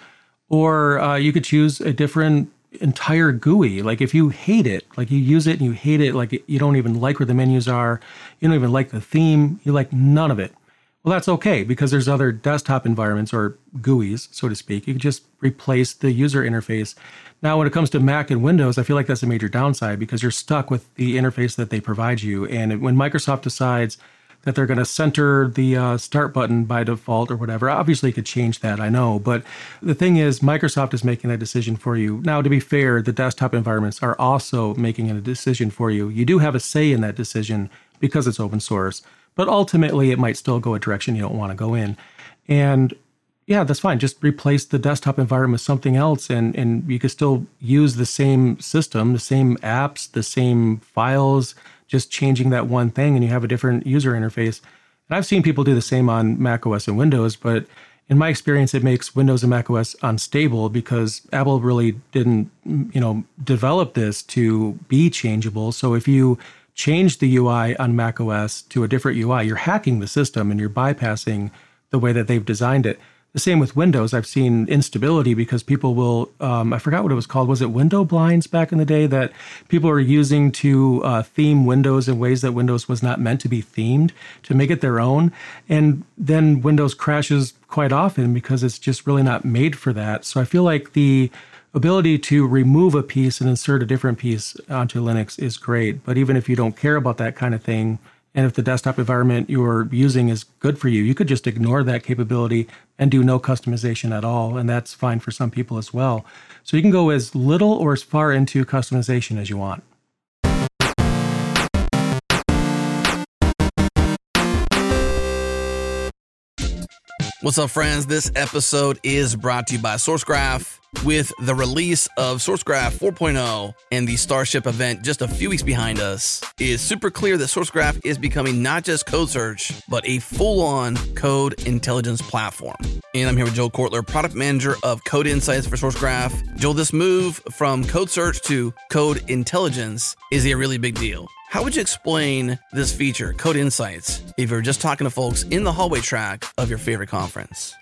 Or you could choose a different entire GUI. Like if you hate it, like you use it and you hate it, like you don't even like where the menus are, you don't even like the theme, you like none of it. Well, that's okay because there's other desktop environments or GUIs, so to speak. You can just replace the user interface. Now, when it comes to Mac and Windows, I feel like that's a major downside because you're stuck with the interface that they provide you. And when Microsoft decides that they're going to center the start button by default or whatever. Obviously, you could change that, I know. But the thing is, Microsoft is making that decision for you. Now, to be fair, the desktop environments are also making a decision for you. You do have a say in that decision because it's open source. But ultimately, it might still go a direction you don't want to go in. And yeah, that's fine. Just replace the desktop environment with something else, and you can still use the same system, the same apps, the same files, just changing that one thing, and you have a different user interface. And I've seen people do the same on macOS and Windows, but in my experience, it makes Windows and macOS unstable because Apple really didn't, develop this to be changeable. So if you change the UI on macOS to a different UI, you're hacking the system and you're bypassing the way that they've designed it. The same with Windows. I've seen instability because people will, I forgot what it was called. Was it window blinds back in the day that people were using to theme Windows in ways that Windows was not meant to be themed, to make it their own? And then Windows crashes quite often because it's just really not made for that. So I feel like the ability to remove a piece and insert a different piece onto Linux is great. But even if you don't care about that kind of thing, and if the desktop environment you're using is good for you, you could just ignore that capability and do no customization at all. And that's fine for some people as well. So you can go as little or as far into customization as you want. What's up, friends? This episode is brought to you by SourceGraph. With the release of SourceGraph 4.0 and the Starship event just a few weeks behind us, it is super clear that SourceGraph is becoming not just code search, but a full-on code intelligence platform. And I'm here with Joel Kortler, product manager of Code Insights for SourceGraph. Joel, this move from code search to code intelligence is a really big deal. How would you explain this feature, Code Insights, if you're just talking to folks in the hallway track of your favorite conference?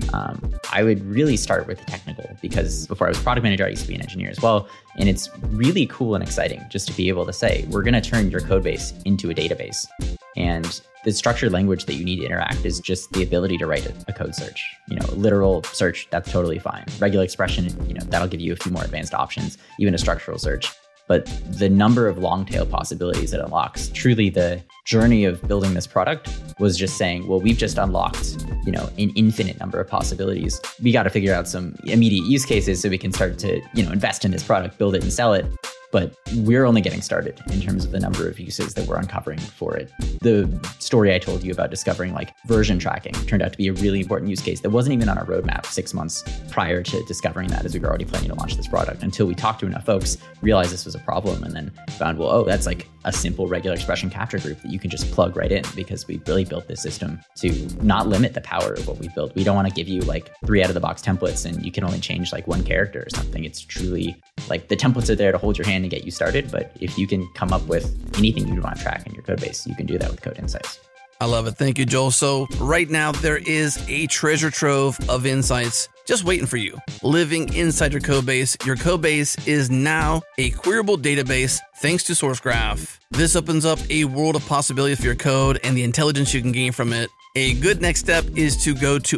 I would really start with the technical, because before I was product manager, I used to be an engineer as well. And it's really cool and exciting just to be able to say, we're going to turn your code base into a database. And the structured language that you need to interact is just the ability to write a code search. Literal search, that's totally fine. Regular expression, that'll give you a few more advanced options, even a structural search. But the number of long tail possibilities it unlocks, truly the journey of building this product was just saying, well, we've just unlocked, an infinite number of possibilities. We got to figure out some immediate use cases so we can start to, invest in this product, build it and sell it. But we're only getting started in terms of the number of uses that we're uncovering for it. The story I told you about discovering version tracking turned out to be a really important use case that wasn't even on our roadmap 6 months prior to discovering that, as we were already planning to launch this product, until we talked to enough folks, realized this was a problem, and then found, that's a simple regular expression capture group that you can just plug right in, because we really built this system to not limit the power of what we built. We don't want to give you 3 out-of-the-box templates and you can only change one character or something. It's truly the templates are there to hold your hand and get you started, but if you can come up with anything you want to track in your code base, you can do that with Code Insights. I love it. Thank you, Joel. So right now, there is a treasure trove of insights just waiting for you, living inside your code base. Your code base is now a queryable database thanks to SourceGraph. This opens up a world of possibilities for your code and the intelligence you can gain from it. A good next step is to go to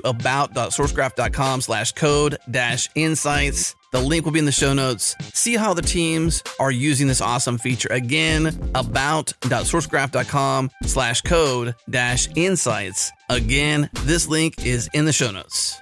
about.sourcegraph.com/code-insights. The link will be in the show notes. See how the teams are using this awesome feature. Again, about.sourcegraph.com/code-insights. Again, this link is in the show notes.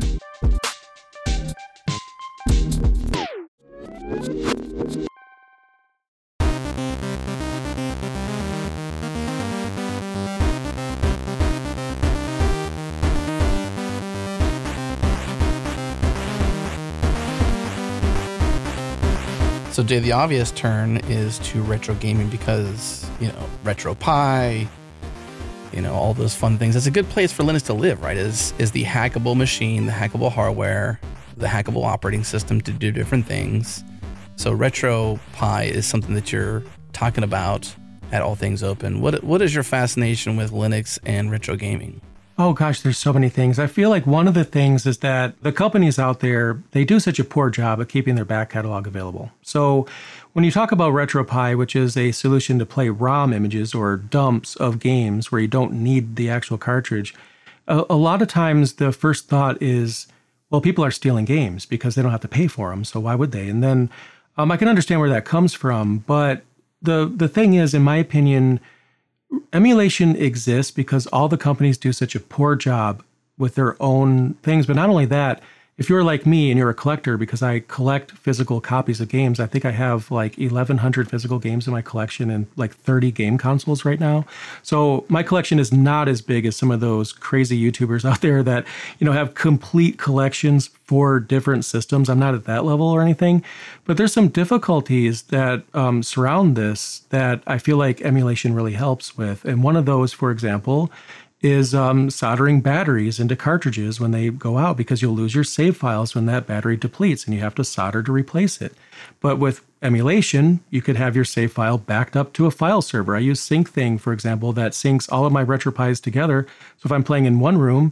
So, Jay, the obvious turn is to retro gaming because, RetroPie, all those fun things. It's a good place for Linux to live, right? Is the hackable machine, the hackable hardware, the hackable operating system to do different things. So RetroPie is something that you're talking about at All Things Open. What is your fascination with Linux and retro gaming? Oh gosh, there's so many things. I feel like one of the things is that the companies out there, they do such a poor job at keeping their back catalog available. So when you talk about RetroPie, which is a solution to play ROM images or dumps of games where you don't need the actual cartridge, a lot of times the first thought is, well, people are stealing games because they don't have to pay for them, so why would they? And then I can understand where that comes from, but the thing is, in my opinion, emulation exists because all the companies do such a poor job with their own things. But not only that, if you're like me and you're a collector, because I collect physical copies of games, I think I have 1,100 physical games in my collection and 30 game consoles right now. So my collection is not as big as some of those crazy YouTubers out there that, have complete collections for different systems. I'm not at that level or anything, but there's some difficulties that surround this that I feel like emulation really helps with. And one of those, for example, is soldering batteries into cartridges when they go out, because you'll lose your save files when that battery depletes and you have to solder to replace it. But with emulation, you could have your save file backed up to a file server. I use SyncThing, for example, that syncs all of my RetroPies together. So if I'm playing in one room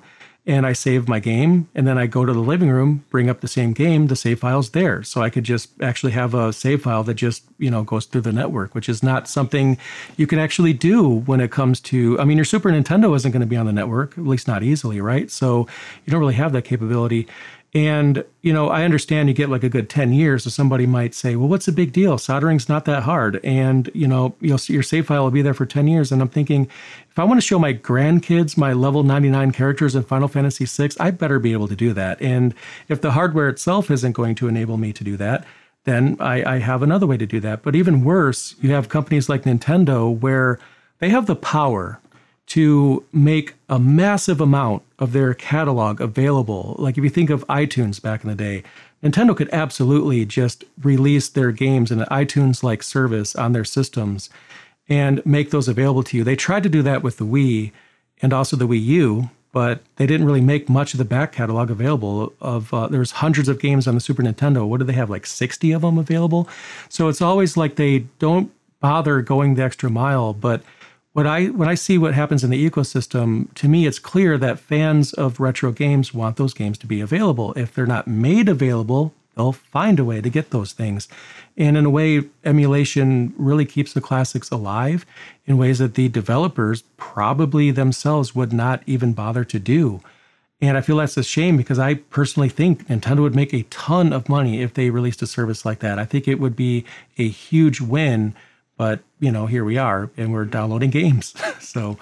and I save my game, and then I go to the living room, bring up the same game, the save file's there. So I could just actually have a save file that just, goes through the network, which is not something you can actually do when it comes to, I mean, your Super Nintendo isn't going to be on the network, at least not easily, right? So you don't really have that capability. And, I understand you get like a good 10 years, so somebody might say, well, what's the big deal? Soldering's not that hard. And, your save file will be there for 10 years. And I'm thinking, if I want to show my grandkids my level 99 characters in Final Fantasy VI, I better be able to do that. And if the hardware itself isn't going to enable me to do that, then I have another way to do that. But even worse, you have companies like Nintendo where they have the power to make a massive amount of their catalog available. Like if you think of iTunes back in the day, Nintendo could absolutely just release their games in an iTunes-like service on their systems and make those available to you. They tried to do that with the Wii and also the Wii U, but they didn't really make much of the back catalog available. There's hundreds of games on the Super Nintendo. What do they have, like 60 of them available? So it's always like they don't bother going the extra mile, but when I see what happens in the ecosystem, to me, it's clear that fans of retro games want those games to be available. If they're not made available, they'll find a way to get those things. And in a way, emulation really keeps the classics alive in ways that the developers probably themselves would not even bother to do. And I feel that's a shame because I personally think Nintendo would make a ton of money if they released a service like that. I think it would be a huge win. But, here we are, and we're downloading games. So,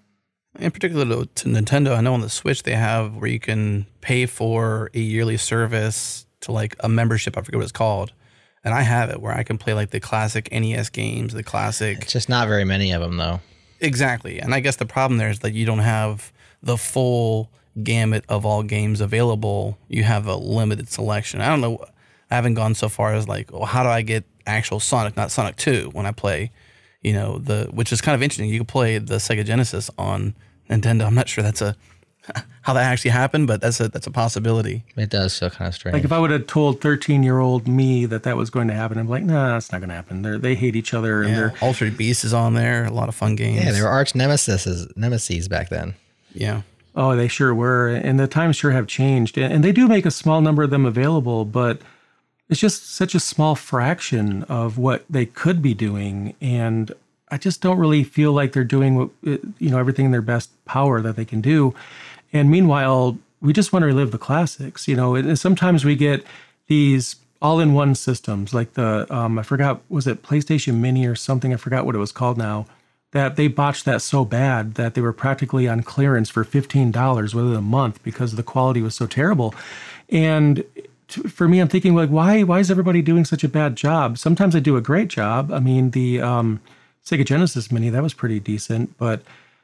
in particular to Nintendo, I know on the Switch they have where you can pay for a yearly service to like a membership. I forget what it's called. And I have it where I can play like the classic NES games, the classic. It's just not very many of them, though. Exactly. And I guess the problem there is that you don't have the full gamut of all games available. You have a limited selection. I don't know. I haven't gone so far as like, well, how do I get actual Sonic, not Sonic 2, when I play, which is kind of interesting. You can play the Sega Genesis on Nintendo. I'm not sure that's how that actually happened, but that's a possibility. It does feel kind of strange. Like if I would have told 13-year-old me that was going to happen, I'm like, nah, that's not going to happen. They hate each other. Yeah, and they're Altered Beast is on there. A lot of fun games. Yeah, they were arch nemesis back then. Yeah. Oh, they sure were. And the times sure have changed. And they do make a small number of them available, but it's just such a small fraction of what they could be doing. And I just don't really feel like they're doing what, everything in their best power that they can do. And meanwhile, we just want to relive the classics, and sometimes we get these all-in-one systems like the, I forgot, was it PlayStation Mini or something? I forgot what it was called now, that they botched that so bad that they were practically on clearance for $15 within a month because the quality was so terrible. And for me, I'm thinking like, why is everybody doing such a bad job? Sometimes they do a great job. I mean, the Sega Genesis Mini, that was pretty decent, but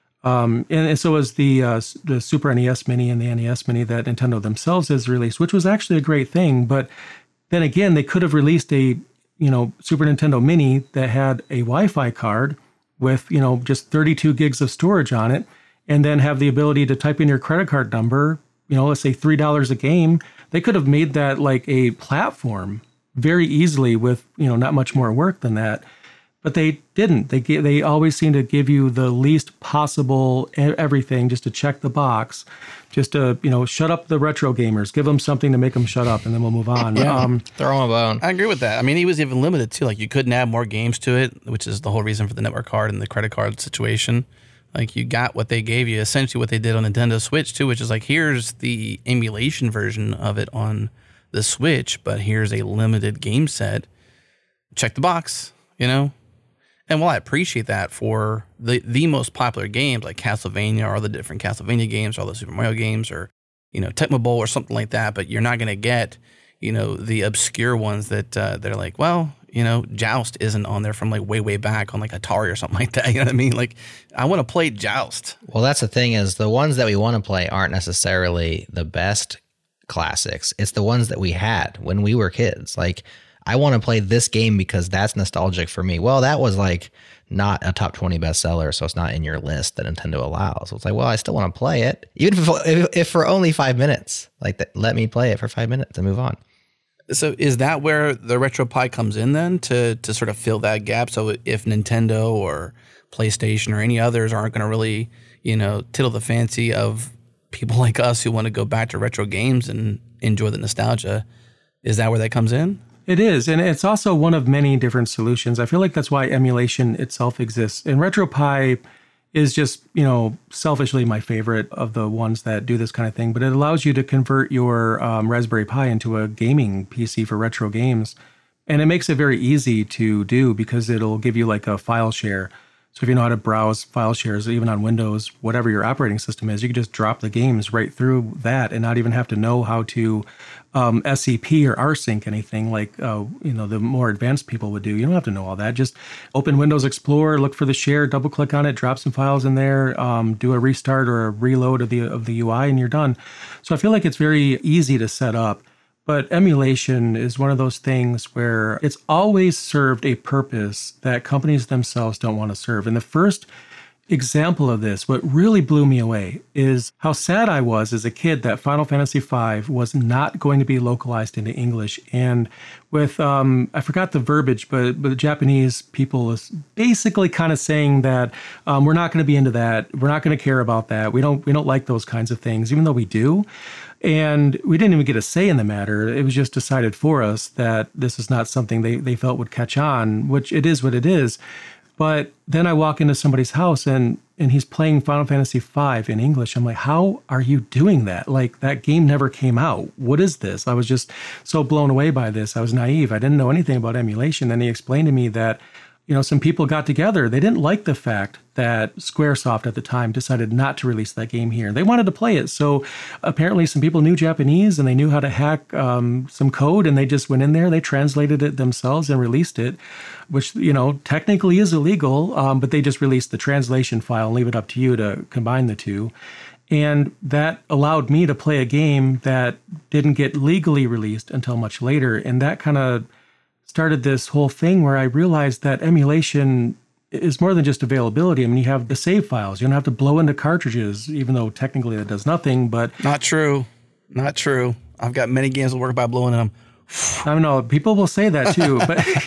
and so was the Super NES Mini and the NES Mini that Nintendo themselves has released, which was actually a great thing. But then again, they could have released a Super Nintendo Mini that had a Wi-Fi card with just 32 gigs of storage on it, and then have the ability to type in your credit card number. Let's say $3 a game. They could have made that like a platform very easily with, not much more work than that. But they didn't. They always seem to give you the least possible everything just to check the box, just to, shut up the retro gamers, give them something to make them shut up, and then we'll move on. Yeah. Throw them a bone. I agree with that. I mean, he was even limited too. Like you couldn't add more games to it, which is the whole reason for the network card and the credit card situation. Like you got what they gave you, essentially what they did on Nintendo Switch too, which is like, here's the emulation version of it on the Switch, but here's a limited game set. Check the box, And while I appreciate that for the most popular games like Castlevania or the different Castlevania games or the Super Mario games or, Tecmo Bowl or something like that, but you're not going to get, the obscure ones that they're like, well, Joust isn't on there from like way back on like Atari or something like that. You know what I mean? Like I want to play Joust. Well, that's the thing is the ones that we want to play aren't necessarily the best classics. It's the ones that we had when we were kids. Like I want to play this game because that's nostalgic for me. Well, that was like not a top 20 bestseller, so it's not in your list that Nintendo allows. So it's like, well, I still want to play it, even if for only 5 minutes. Like, let me play it for 5 minutes and move on. So is that where the RetroPie comes in then to sort of fill that gap? So if Nintendo or PlayStation or any others aren't going to really, tickle the fancy of people like us who want to go back to retro games and enjoy the nostalgia. Is that where that comes in? It is, and it's also one of many different solutions. I feel like that's why emulation itself exists. And RetroPie is just, selfishly my favorite of the ones that do this kind of thing, but it allows you to convert your Raspberry Pi into a gaming PC for retro games. And it makes it very easy to do because it'll give you like a file share. So if you know how to browse file shares, even on Windows, whatever your operating system is, you can just drop the games right through that and not even have to know how to SCP or rsync anything like the more advanced people would do. You don't have to know all that. Just open Windows Explorer, look for the share, double click on it, drop some files in there, do a restart or a reload of the UI, and you're done. So I feel like it's very easy to set up. But emulation is one of those things where it's always served a purpose that companies themselves don't want to serve. And the first example of this, what really blew me away, is how sad I was as a kid that Final Fantasy V was not going to be localized into English. And with, I forgot the verbiage, but the Japanese people is basically kind of saying that we're not going to be into that. We're not going to care about that. We don't like those kinds of things, even though we do. And we didn't even get a say in the matter. It was just decided for us that this is not something they felt would catch on, which it is what it is. But then I walk into somebody's house and he's playing Final Fantasy V in English. I'm like, how are you doing that? Like, that game never came out. What is this? I was just so blown away by this. I was naive. I didn't know anything about emulation. Then he explained to me that, some people got together. They didn't like the fact that Squaresoft at the time decided not to release that game here. They wanted to play it. So apparently some people knew Japanese and they knew how to hack some code, and they just went in there, they translated it themselves and released it, which, technically is illegal, but they just released the translation file and leave it up to you to combine the two. And that allowed me to play a game that didn't get legally released until much later. And that kind of started this whole thing where I realized that emulation is more than just availability. I mean, you have the save files. You don't have to blow into cartridges, even though technically that does nothing. But not true. I've got many games that work by blowing them. I know people will say that too,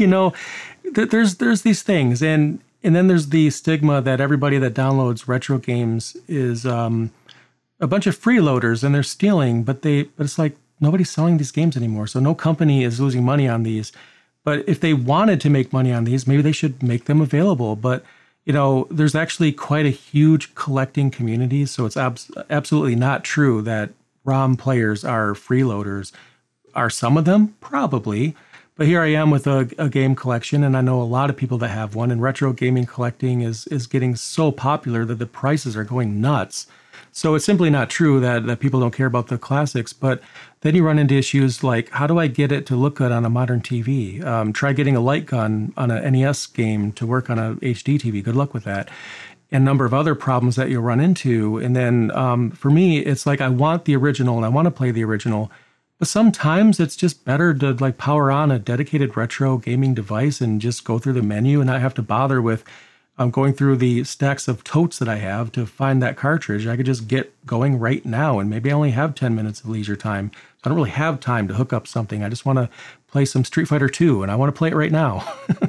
but there's these things, and then there's the stigma that everybody that downloads retro games is a bunch of freeloaders and they're stealing. But it's like nobody's selling these games anymore, so no company is losing money on these. But if they wanted to make money on these, maybe they should make them available. But, there's actually quite a huge collecting community. So it's absolutely not true that ROM players are freeloaders. Are some of them? Probably. But here I am with a game collection, and I know a lot of people that have one. And retro gaming collecting is getting so popular that the prices are going nuts. So it's simply not true that people don't care about the classics. But then you run into issues like, how do I get it to look good on a modern TV? Try getting a light gun on an NES game to work on a HD TV. Good luck with that. And a number of other problems that you'll run into. And then for me, it's like I want the original and I want to play the original. But sometimes it's just better to power on a dedicated retro gaming device and just go through the menu and not have to bother with going through the stacks of totes that I have to find that cartridge. I could just get going right now, and maybe I only have 10 minutes of leisure time. So I don't really have time to hook up something. I just want to play some Street Fighter 2, and I want to play it right now.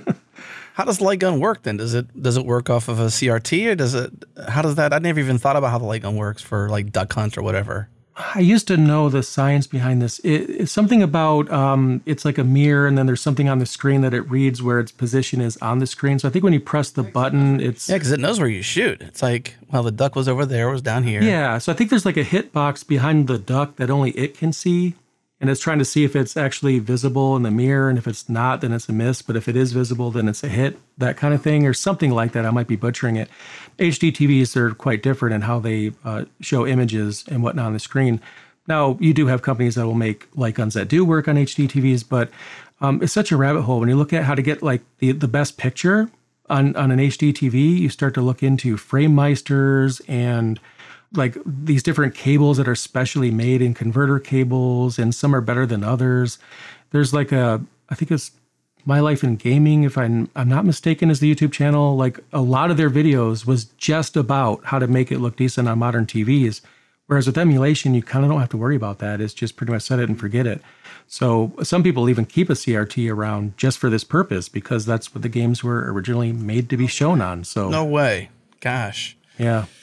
How does the light gun work then? Does it work off of a CRT, or how does that? I never even thought about how the light gun works for like Duck Hunt or whatever. I used to know the science behind this. It's something about, it's like a mirror, and then there's something on the screen that it reads where its position is on the screen. So I think when you press the button, it's... Yeah, because it knows where you shoot. It's like, well, the duck was over there, it was down here. Yeah, so I think there's like a hit box behind the duck that only it can see, and it's trying to see if it's actually visible in the mirror, and if it's not, then it's a miss, but if it is visible, then it's a hit, that kind of thing, or something like that. I might be butchering it. HD TVs are quite different in how they show images and whatnot on the screen. Now, you do have companies that will make light guns that do work on HD TVs, but it's such a rabbit hole. When you look at how to get like the best picture on an HD TV, you start to look into FrameMeisters and like these different cables that are specially made in converter cables, and some are better than others. There's like I think it's My Life in Gaming, if I'm not mistaken, is the YouTube channel. Like a lot of their videos was just about how to make it look decent on modern TVs. Whereas with emulation, you kind of don't have to worry about that. It's just pretty much set it and forget it. So some people even keep a CRT around just for this purpose, because that's what the games were originally made to be shown on. So no way. Gosh. Yeah.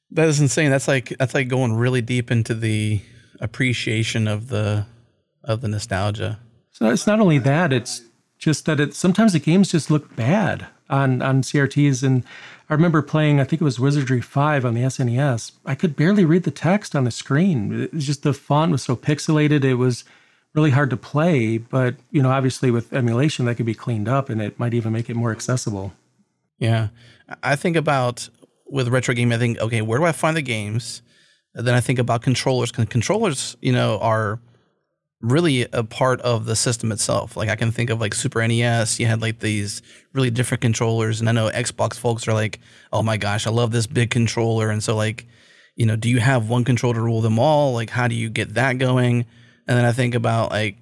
That is insane. That's like going really deep into the appreciation of the nostalgia. So it's not only that, it's just that sometimes the games just look bad on CRTs. And I remember playing, I think it was Wizardry 5 on the SNES. I could barely read the text on the screen. It was just the font was so pixelated. It was really hard to play. But, obviously with emulation, that could be cleaned up and it might even make it more accessible. Yeah. I think about with retro gaming, I think, okay, where do I find the games? And then I think about controllers. Controllers, are really a part of the system itself. Like I can think of like Super NES. You had like these really different controllers, and I know Xbox folks are like, "Oh my gosh, I love this big controller." And so like, do you have one controller to rule them all? Like, how do you get that going? And then I think about like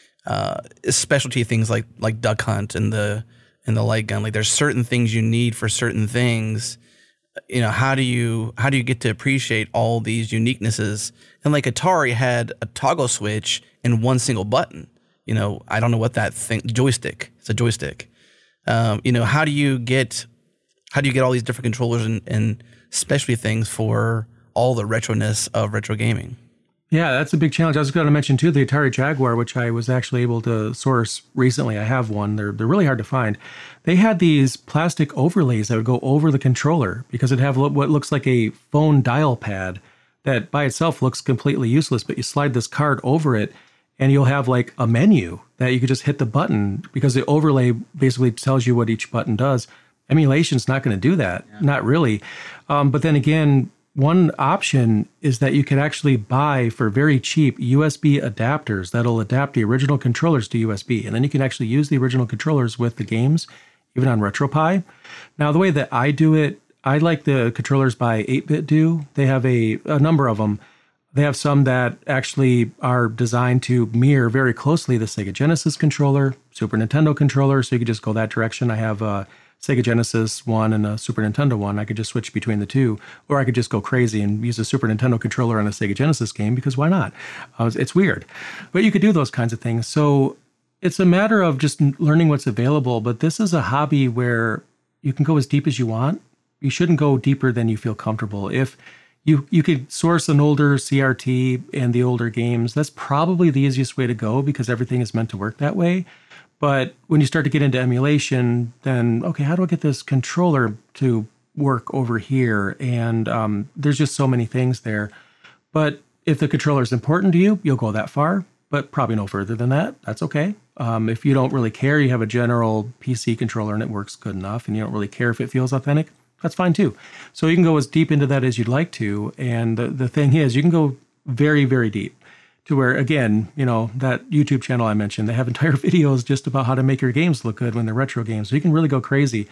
specialty things like Duck Hunt and the light gun. Like, there's certain things you need for certain things. How do you get to appreciate all these uniquenesses? And like Atari had a toggle switch and one single button. I don't know what that thing, joystick. It's a joystick. How do you get all these different controllers and specialty things for all the retroness of retro gaming? Yeah, that's a big challenge. I was going to mention too the Atari Jaguar, which I was actually able to source recently. I have one. They're really hard to find. They had these plastic overlays that would go over the controller because it have what looks like a phone dial pad that by itself looks completely useless. But you slide this card over it, and you'll have like a menu that you could just hit the button because the overlay basically tells you what each button does. Emulation's not going to do that, not really. But then again, one option is that you can actually buy for very cheap USB adapters that'll adapt the original controllers to USB. And then you can actually use the original controllers with the games, even on RetroPie. Now, the way that I do it, I like the controllers by 8-Bit Do. They have a number of them. They have some that actually are designed to mirror very closely the Sega Genesis controller, Super Nintendo controller, so you could just go that direction. I have a Sega Genesis one and a Super Nintendo one. I could just switch between the two, or I could just go crazy and use a Super Nintendo controller on a Sega Genesis game, because why not? It's weird. But you could do those kinds of things. So it's a matter of just learning what's available, but this is a hobby where you can go as deep as you want. You shouldn't go deeper than you feel comfortable. If you could source an older CRT and the older games, that's probably the easiest way to go because everything is meant to work that way. But when you start to get into emulation, then, okay, how do I get this controller to work over here? And there's just so many things there. But if the controller is important to you, you'll go that far, but probably no further than that. That's okay. If you don't really care, you have a general PC controller and it works good enough, and you don't really care if it feels authentic, that's fine too. So you can go as deep into that as you'd like to. And the thing is, you can go very, very deep to where, again, that YouTube channel I mentioned, they have entire videos just about how to make your games look good when they're retro games. So you can really go crazy.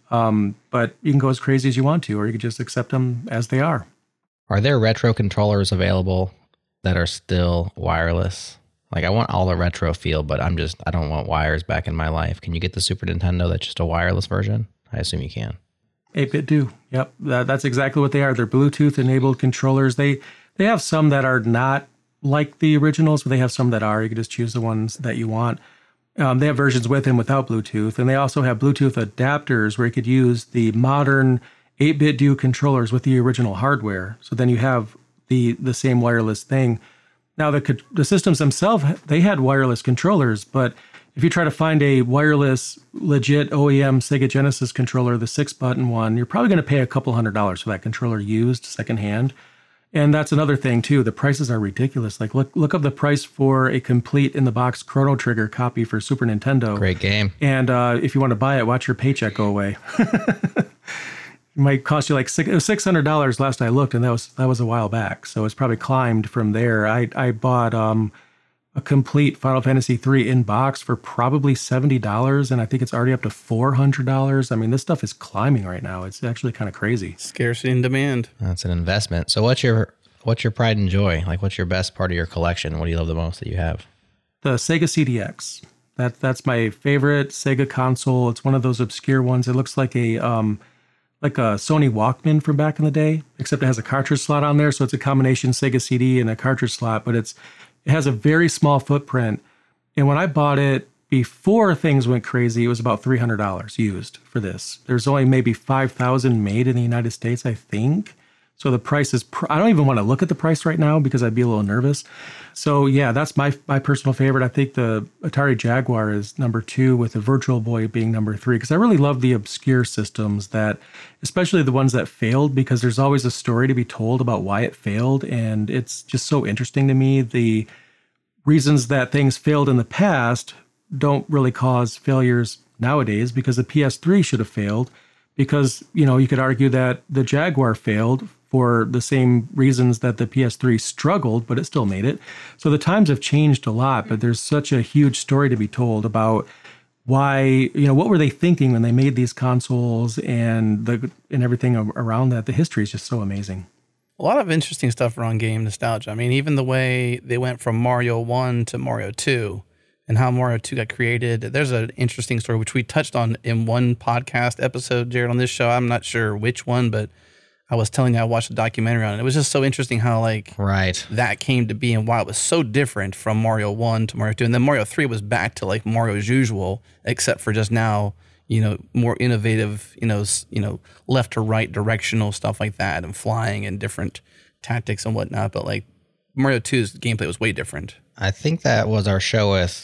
But you can go as crazy as you want to, or you can just accept them as they are. Are there retro controllers available that are still wireless? Like, I want all the retro feel, but I don't want wires back in my life. Can you get the Super Nintendo that's just a wireless version? I assume you can. 8-Bit Do. Yep. That's exactly what they are. They're Bluetooth-enabled controllers. They have some that are not like the originals, but they have some that are. You can just choose the ones that you want. They have versions with and without Bluetooth. And they also have Bluetooth adapters where you could use the modern 8-Bit Do controllers with the original hardware. So then you have the same wireless thing. Now, the systems themselves, they had wireless controllers, but if you try to find a wireless, legit OEM Sega Genesis controller, the 6-button one, you're probably going to pay a couple $100s for that controller used secondhand. And that's another thing, too. The prices are ridiculous. Like, look up the price for a complete in-the-box Chrono Trigger copy for Super Nintendo. Great game. And if you want to buy it, watch your paycheck go away. It might cost you like $600 last I looked, and that was a while back. So it's probably climbed from there. I bought a complete Final Fantasy III in box for probably $70, and I think it's already up to $400. I mean, this stuff is climbing right now. It's actually kind of crazy. Scarcity and demand. That's an investment. So what's your pride and joy? Like, what's your best part of your collection? What do you love the most that you have? The Sega CDX. That's my favorite Sega console. It's one of those obscure ones. It looks like a Sony Walkman from back in the day, except it has a cartridge slot on there. So it's a combination Sega CD and a cartridge slot, but it has a very small footprint. And when I bought it, before things went crazy, it was about $300 used for this. There's only maybe 5,000 made in the United States, I think. So the price is, I don't even want to look at the price right now because I'd be a little nervous. So yeah, that's my personal favorite. I think the Atari Jaguar is number 2 with the Virtual Boy being number 3, because I really love the obscure systems that, especially the ones that failed, because there's always a story to be told about why it failed. And it's just so interesting to me. The reasons that things failed in the past don't really cause failures nowadays, because the PS3 should have failed, because, you could argue that the Jaguar failed for the same reasons that the PS3 struggled, but it still made it. So the times have changed a lot, but there's such a huge story to be told about why, what were they thinking when they made these consoles, and everything around that. The history is just so amazing. A lot of interesting stuff around game nostalgia. I mean, even the way they went from Mario 1 to Mario 2 and how Mario 2 got created. There's an interesting story, which we touched on in one podcast episode, Jared, on this show. I'm not sure which one, but I was telling you I watched a documentary on it. It was just so interesting how that came to be and why it was so different from Mario 1 to Mario 2. And then Mario 3 was back to like Mario's usual, except for just now, more innovative, left to right directional stuff like that, and flying and different tactics and whatnot. But like Mario 2's gameplay was way different. I think that was our show with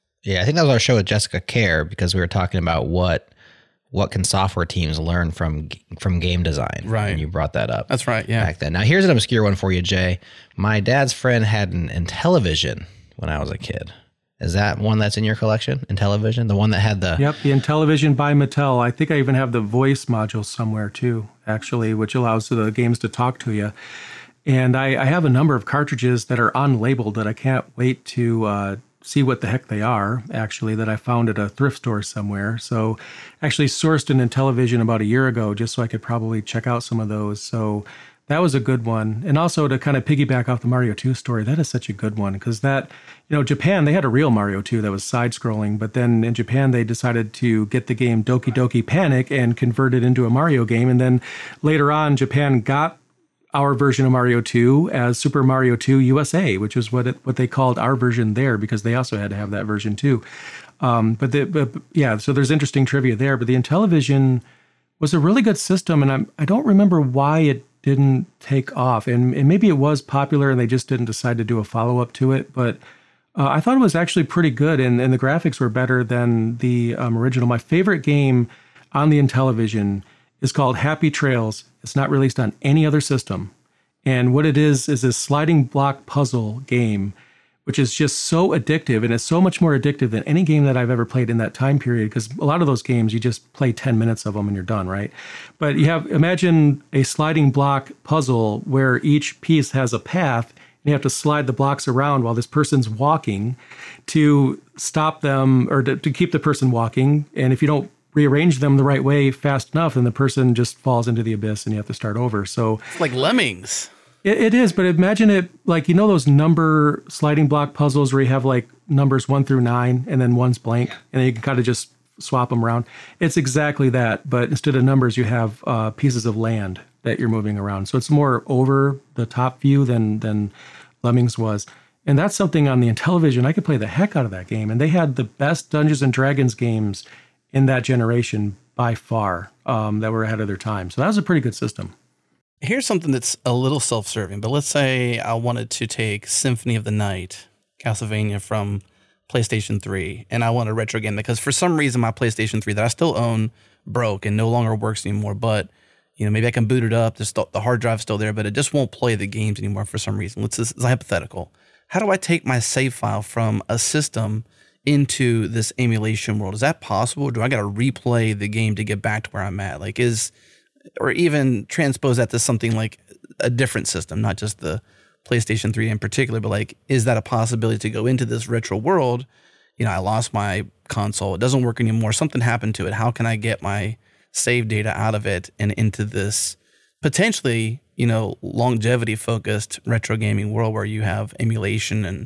Jessica Kerr, because we were talking about what can software teams learn from game design. Right. And you brought that up. That's right, yeah. Back then. Now, here's an obscure one for you, Jay. My dad's friend had an Intellivision when I was a kid. Is that one that's in your collection, Intellivision? The one that had the... Yep, the Intellivision by Mattel. I think I even have the voice module somewhere too, actually, which allows the games to talk to you. And I have a number of cartridges that are unlabeled that I can't wait to see what the heck they are, actually, that I found at a thrift store somewhere. So actually sourced an Intellivision about a year ago just so I could probably check out some of those. So that was a good one. And also to kind of piggyback off the Mario 2 story, that is such a good one, because that, Japan, they had a real Mario 2 that was side-scrolling, but then in Japan they decided to get the game Doki Doki Panic and convert it into a Mario game. And then later on, Japan got our version of Mario 2 as Super Mario 2 USA, which is what they called our version there, because they also had to have that version too. So there's interesting trivia there. But the Intellivision was a really good system, and I don't remember why it didn't take off. And maybe it was popular and they just didn't decide to do a follow-up to it. But I thought it was actually pretty good, and the graphics were better than the original. My favorite game on the Intellivision is called Happy Trails. It's not released on any other system. And what it is this sliding block puzzle game, which is just so addictive, and it's so much more addictive than any game that I've ever played in that time period, because a lot of those games, you just play 10 minutes of them and you're done, right? But imagine a sliding block puzzle where each piece has a path, and you have to slide the blocks around while this person's walking to stop them, or to keep the person walking. And if you don't rearrange them the right way fast enough, and the person just falls into the abyss and you have to start over. So it's like Lemmings. It is, but imagine it like, those number sliding block puzzles where you have like numbers 1 through 9 and then one's blank, and then you can kind of just swap them around. It's exactly that, but instead of numbers, you have pieces of land that you're moving around. So it's more over the top view than Lemmings was. And that's something on the Intellivision, I could play the heck out of that game. And they had the best Dungeons and Dragons games in that generation by far, that were ahead of their time. So that was a pretty good system. Here's something that's a little self-serving, but let's say I wanted to take Symphony of the Night, Castlevania from PlayStation 3, and I want to retro game, because for some reason my PlayStation 3 that I still own broke and no longer works anymore, but maybe I can boot it up, the hard drive's still there, but it just won't play the games anymore for some reason. It's hypothetical. How do I take my save file from a system into this emulation world? Is that possible? Or do I got to replay the game to get back to where I'm at? Or even transpose that to something like a different system, not just the PlayStation 3 in particular, but is that a possibility to go into this retro world? I lost my console. It doesn't work anymore. Something happened to it. How can I get my save data out of it and into this potentially, longevity focused retro gaming world where you have emulation and,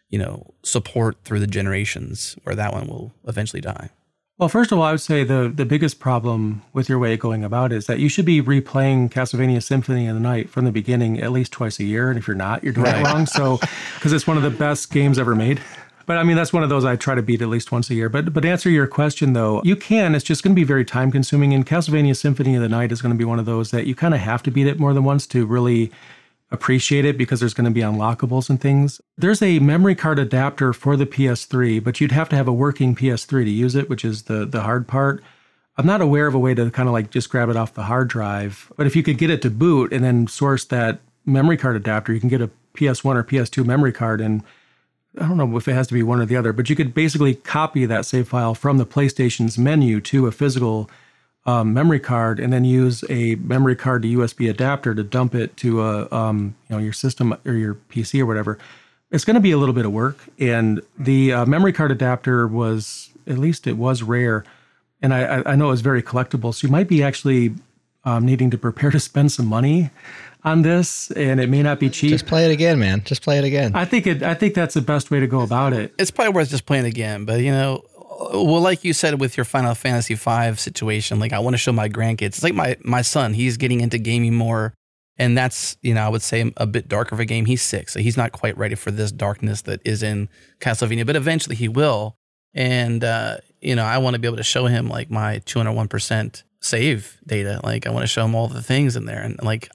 support through the generations, where that one will eventually die? Well, first of all, I would say the biggest problem with your way of going about it is that you should be replaying Castlevania Symphony of the Night from the beginning at least twice a year. And if you're not, you're doing it wrong. So, because it's one of the best games ever made. But I mean, that's one of those I try to beat at least once a year. But to answer your question, though, you can. It's just going to be very time consuming. And Castlevania Symphony of the Night is going to be one of those that you kind of have to beat it more than once to really appreciate it, because there's going to be unlockables and things. There's a memory card adapter for the PS3, but you'd have to have a working PS3 to use it, which is the hard part. I'm not aware of a way to kind of like just grab it off the hard drive. But if you could get it to boot and then source that memory card adapter, you can get a PS1 or PS2 memory card, and I don't know if it has to be one or the other, but you could basically copy that save file from the PlayStation's menu to a physical memory card, and then use a memory card to USB adapter to dump it to your system or your PC or whatever. It's going to be a little bit of work, and the memory card adapter was, at least it was rare, and I know it was very collectible. So you might be actually needing to prepare to spend some money on this, and it may not be cheap. Just play it again, man. Just play it again. I think that's the best way to go about it. It's probably worth just playing again, but well, like you said with your Final Fantasy V situation, like I want to show my grandkids. It's like my son, he's getting into gaming more, and that's, I would say a bit darker of a game. He's 6, so he's not quite ready for this darkness that is in Castlevania, but eventually he will. And, I want to be able to show him like my 201% save data. Like I want to show him all the things in there, and like,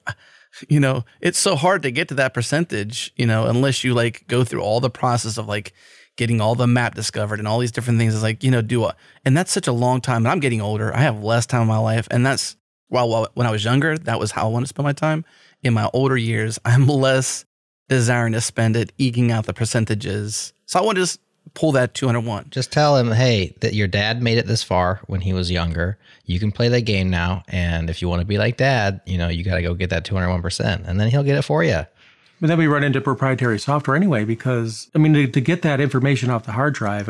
it's so hard to get to that percentage, unless you like go through all the process of like getting all the map discovered and all these different things. It's like, and that's such a long time. And I'm getting older. I have less time in my life. And that's, well, when I was younger, that was how I wanted to spend my time. In my older years, I'm less desiring to spend it eking out the percentages. So I want to just pull that 201. Just tell him, hey, that your dad made it this far when he was younger. You can play that game now. And if you want to be like dad, you got to go get that 201%, and then he'll get it for you. But then we run into proprietary software anyway, because, to get that information off the hard drive,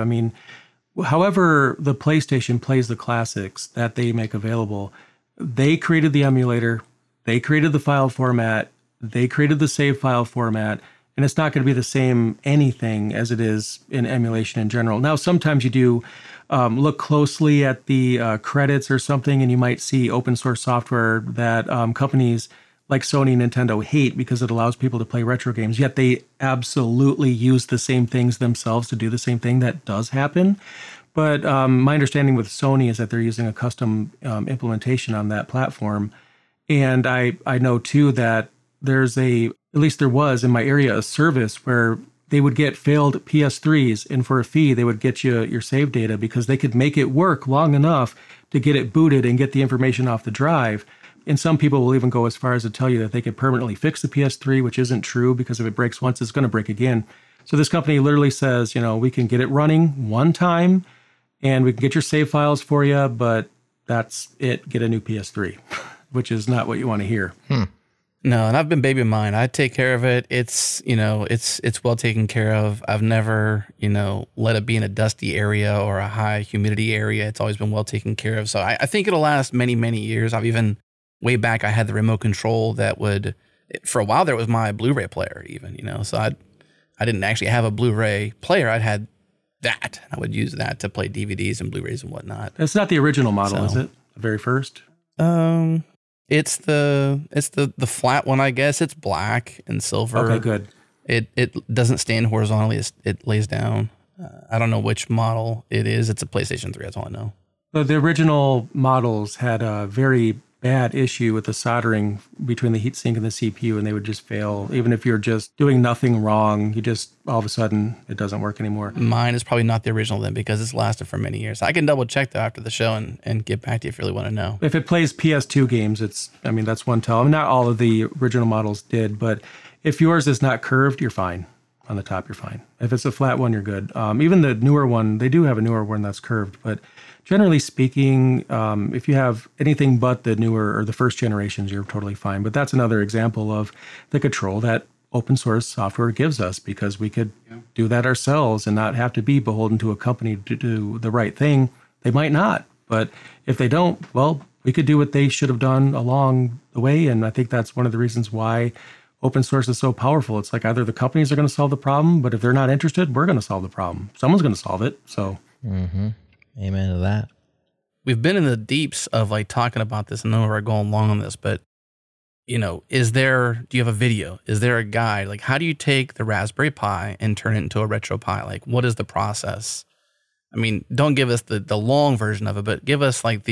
however the PlayStation plays the classics that they make available, they created the emulator, they created the file format, they created the save file format, and it's not going to be the same anything as it is in emulation in general. Now, sometimes you do look closely at the credits or something, and you might see open source software that companies like Sony and Nintendo hate because it allows people to play retro games, yet they absolutely use the same things themselves to do the same thing. That does happen. But my understanding with Sony is that they're using a custom implementation on that platform. And I know too that there's at least there was in my area, a service where they would get failed PS3s, and for a fee, they would get you your save data because they could make it work long enough to get it booted and get the information off the drive. And some people will even go as far as to tell you that they could permanently fix the PS3, which isn't true, because if it breaks once, it's going to break again. So this company literally says, we can get it running one time and we can get your save files for you, but that's it. Get a new PS3, which is not what you want to hear. No, and I've been babying mine. I take care of it. It's, it's well taken care of. I've never, let it be in a dusty area or a high humidity area. It's always been well taken care of. So I think it'll last many, many years. I've even, way back, I had the remote control that would, for a while there, was my Blu-ray player even, so I didn't actually have a Blu-ray player. I'd had that. I would use that to play DVDs and Blu-rays and whatnot. It's not the original model, is it? The very first? It's the flat one, I guess. It's black and silver. Okay, good. It doesn't stand horizontally. It lays down. I don't know which model it is. It's a PlayStation 3. That's all I know. So the original models had a very bad issue with the soldering between the heatsink and the CPU, and they would just fail. Even if you're just doing nothing wrong, you just, all of a sudden, it doesn't work anymore. Mine is probably not the original then, because it's lasted for many years. I can double check though after the show and get back to you if you really want to know. If it plays PS2 games, that's one tell. Not all of the original models did, but if yours is not curved, you're fine. On the top, you're fine. If it's a flat one, you're good. Even the newer one, they do have a newer one that's curved, but generally speaking, if you have anything but the newer or the first generations, you're totally fine. But that's another example of the control that open source software gives us, because we could do that ourselves and not have to be beholden to a company to do the right thing. They might not, but if they don't, well, we could do what they should have done along the way. And I think that's one of the reasons why open source is so powerful. It's like either the companies are going to solve the problem, but if they're not interested, we're going to solve the problem. Someone's going to solve it. So, Amen to that. We've been in the deeps of like talking about this. I know we're going long on this, but do you have a video? Is there a guide? Like, how do you take the Raspberry Pi and turn it into a RetroPie? Like, what is the process? I mean, don't give us the long version of it, but give us like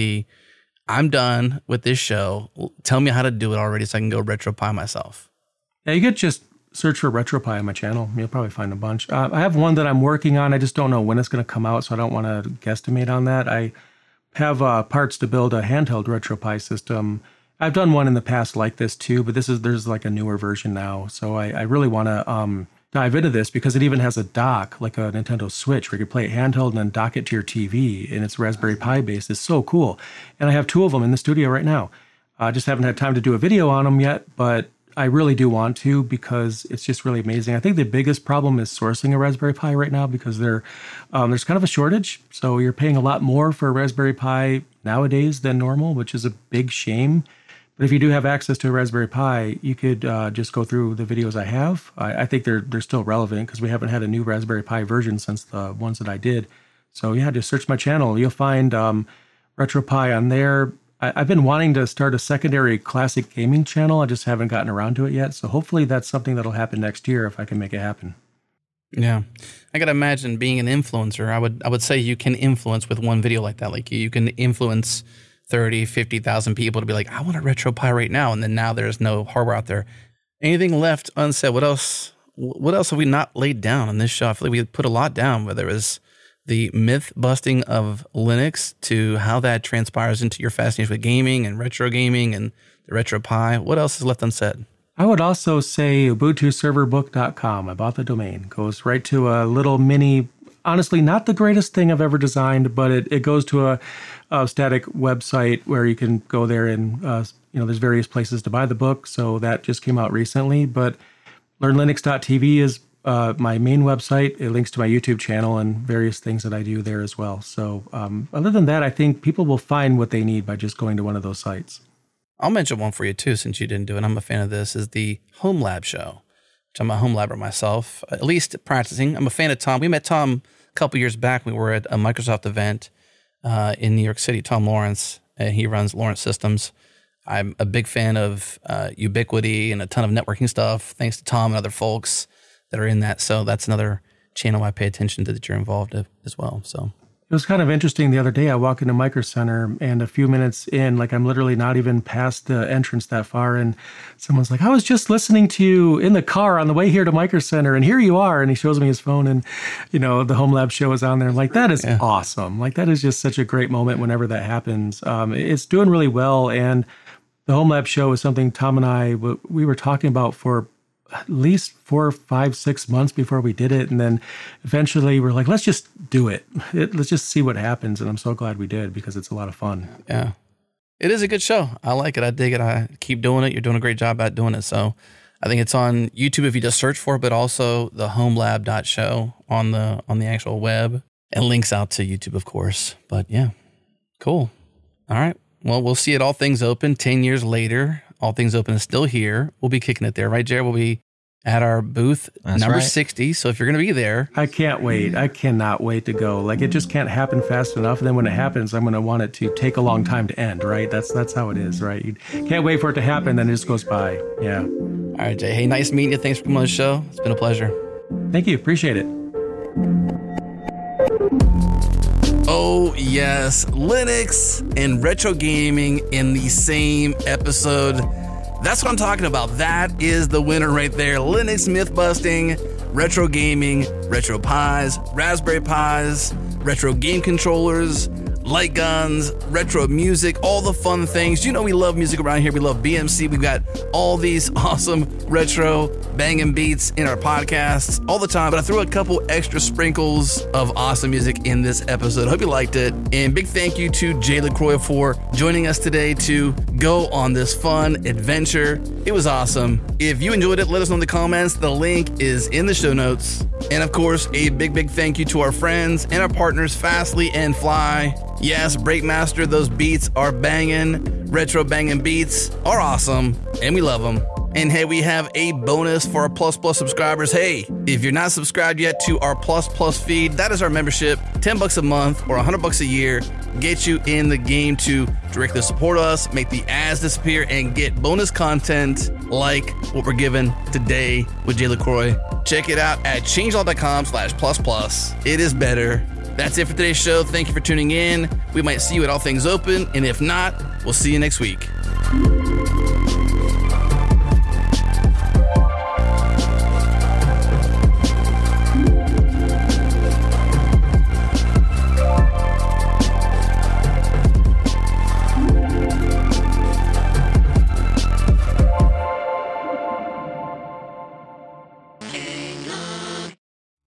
I'm done with this show. Tell me how to do it already so I can go RetroPie myself. Yeah, you could just search for RetroPie on my channel. You'll probably find a bunch. I have one that I'm working on. I just don't know when it's going to come out, so I don't want to guesstimate on that. I have parts to build a handheld RetroPie system. I've done one in the past like this too, but there's like a newer version now. So I really want to dive into this because it even has a dock, like a Nintendo Switch, where you can play it handheld and then dock it to your TV, and it's Raspberry Pi based. It's so cool. And I have 2 of them in the studio right now. I just haven't had time to do a video on them yet, but I really do want to because it's just really amazing. I think the biggest problem is sourcing a Raspberry Pi right now because there's kind of a shortage. So you're paying a lot more for a Raspberry Pi nowadays than normal, which is a big shame. But if you do have access to a Raspberry Pi, you could just go through the videos I have. I think they're still relevant because we haven't had a new Raspberry Pi version since the ones that I did. So yeah, just search my channel. You'll find RetroPie on there. I've been wanting to start a secondary classic gaming channel. I just haven't gotten around to it yet. So hopefully that's something that'll happen next year if I can make it happen. Yeah. I got to imagine being an influencer. I would say you can influence with one video like that. Like you can influence 30, 50,000 people to be like, I want a RetroPie right now. And then now there's no hardware out there. Anything left unsaid? What else have we not laid down on this show? I feel like we put a lot down, whether it was the myth busting of Linux to how that transpires into your fascination with gaming and retro gaming and the RetroPie. What else is left unsaid? I would also say ubuntuserverbook.com. I bought the domain. Goes right to a little mini, honestly, not the greatest thing I've ever designed, but it goes to a static website where you can go there and, there's various places to buy the book. So that just came out recently, but learnlinux.tv is my main website. It links to my YouTube channel and various things that I do there as well. So other than that, I think people will find what they need by just going to one of those sites. I'll mention one for you too, since you didn't do it. I'm a fan of this, is the Home Lab show, which I'm a home labber myself, at least practicing. I'm a fan of Tom. We met Tom a couple years back. We were at a Microsoft event in New York City, Tom Lawrence. He runs Lawrence Systems. I'm a big fan of Ubiquity and a ton of networking stuff, thanks to Tom and other folks that are in that. So that's another channel I pay attention to that you're involved in as well. So it was kind of interesting the other day. I walk into Micro Center and a few minutes in, like I'm literally not even past the entrance that far. And someone's like, I was just listening to you in the car on the way here to Micro Center and here you are. And he shows me his phone and, the Home Lab show is on there. Like, that is awesome. Like, that is just such a great moment whenever that happens. It's doing really well. And the Home Lab show is something Tom and I, we were talking about for at least 4, 5, 6 months before we did it. And then eventually we're like, let's just do it. Let's just see what happens. And I'm so glad we did because it's a lot of fun. Yeah. It is a good show. I like it. I dig it. I keep doing it. You're doing a great job at doing it. So I think it's on YouTube if you just search for it, but also the homelab.show on the actual web, and links out to YouTube, of course. But yeah, cool. All right. Well, we'll see it All Things Open 10 years later. All Things Open is still here. We'll be kicking it there, right, Jared? We'll be at our booth, number 60. So if you're going to be there. I can't wait. I cannot wait to go. Like, it just can't happen fast enough. And then when it happens, I'm going to want it to take a long time to end, right? That's how it is, right? You can't wait for it to happen, then it just goes by. Yeah. All right, Jay. Hey, nice meeting you. Thanks for coming on the show. It's been a pleasure. Thank you. Appreciate it. Oh, yes. Linux and retro gaming in the same episode. That's what I'm talking about. That is the winner right there. Linux myth busting, retro gaming, retro Pis, Raspberry Pis, retro game controllers, light guns, retro music, all the fun things. You know we love music around here. We love BMC. We've got all these awesome retro banging beats in our podcasts all the time. But I threw a couple extra sprinkles of awesome music in this episode. Hope you liked it. And big thank you to Jay LaCroix for joining us today to go on this fun adventure. It was awesome. If you enjoyed it, let us know in the comments. The link is in the show notes. And of course, a big thank you to our friends and our partners, Fastly and Fly. Yes, Breakmaster, those beats are banging. Retro banging beats are awesome, and we love them. And hey, we have a bonus for our Plus Plus subscribers. Hey, if you're not subscribed yet to our Plus Plus feed, that is our membership. $10 a month or $100 a year gets you in the game to directly support us, make the ads disappear, and get bonus content like what we're given today with Jay LaCroix. Check it out at changelog.com/plus+. It is better. That's it for today's show. Thank you for tuning in. We might see you at All Things Open, and if not, we'll see you next week.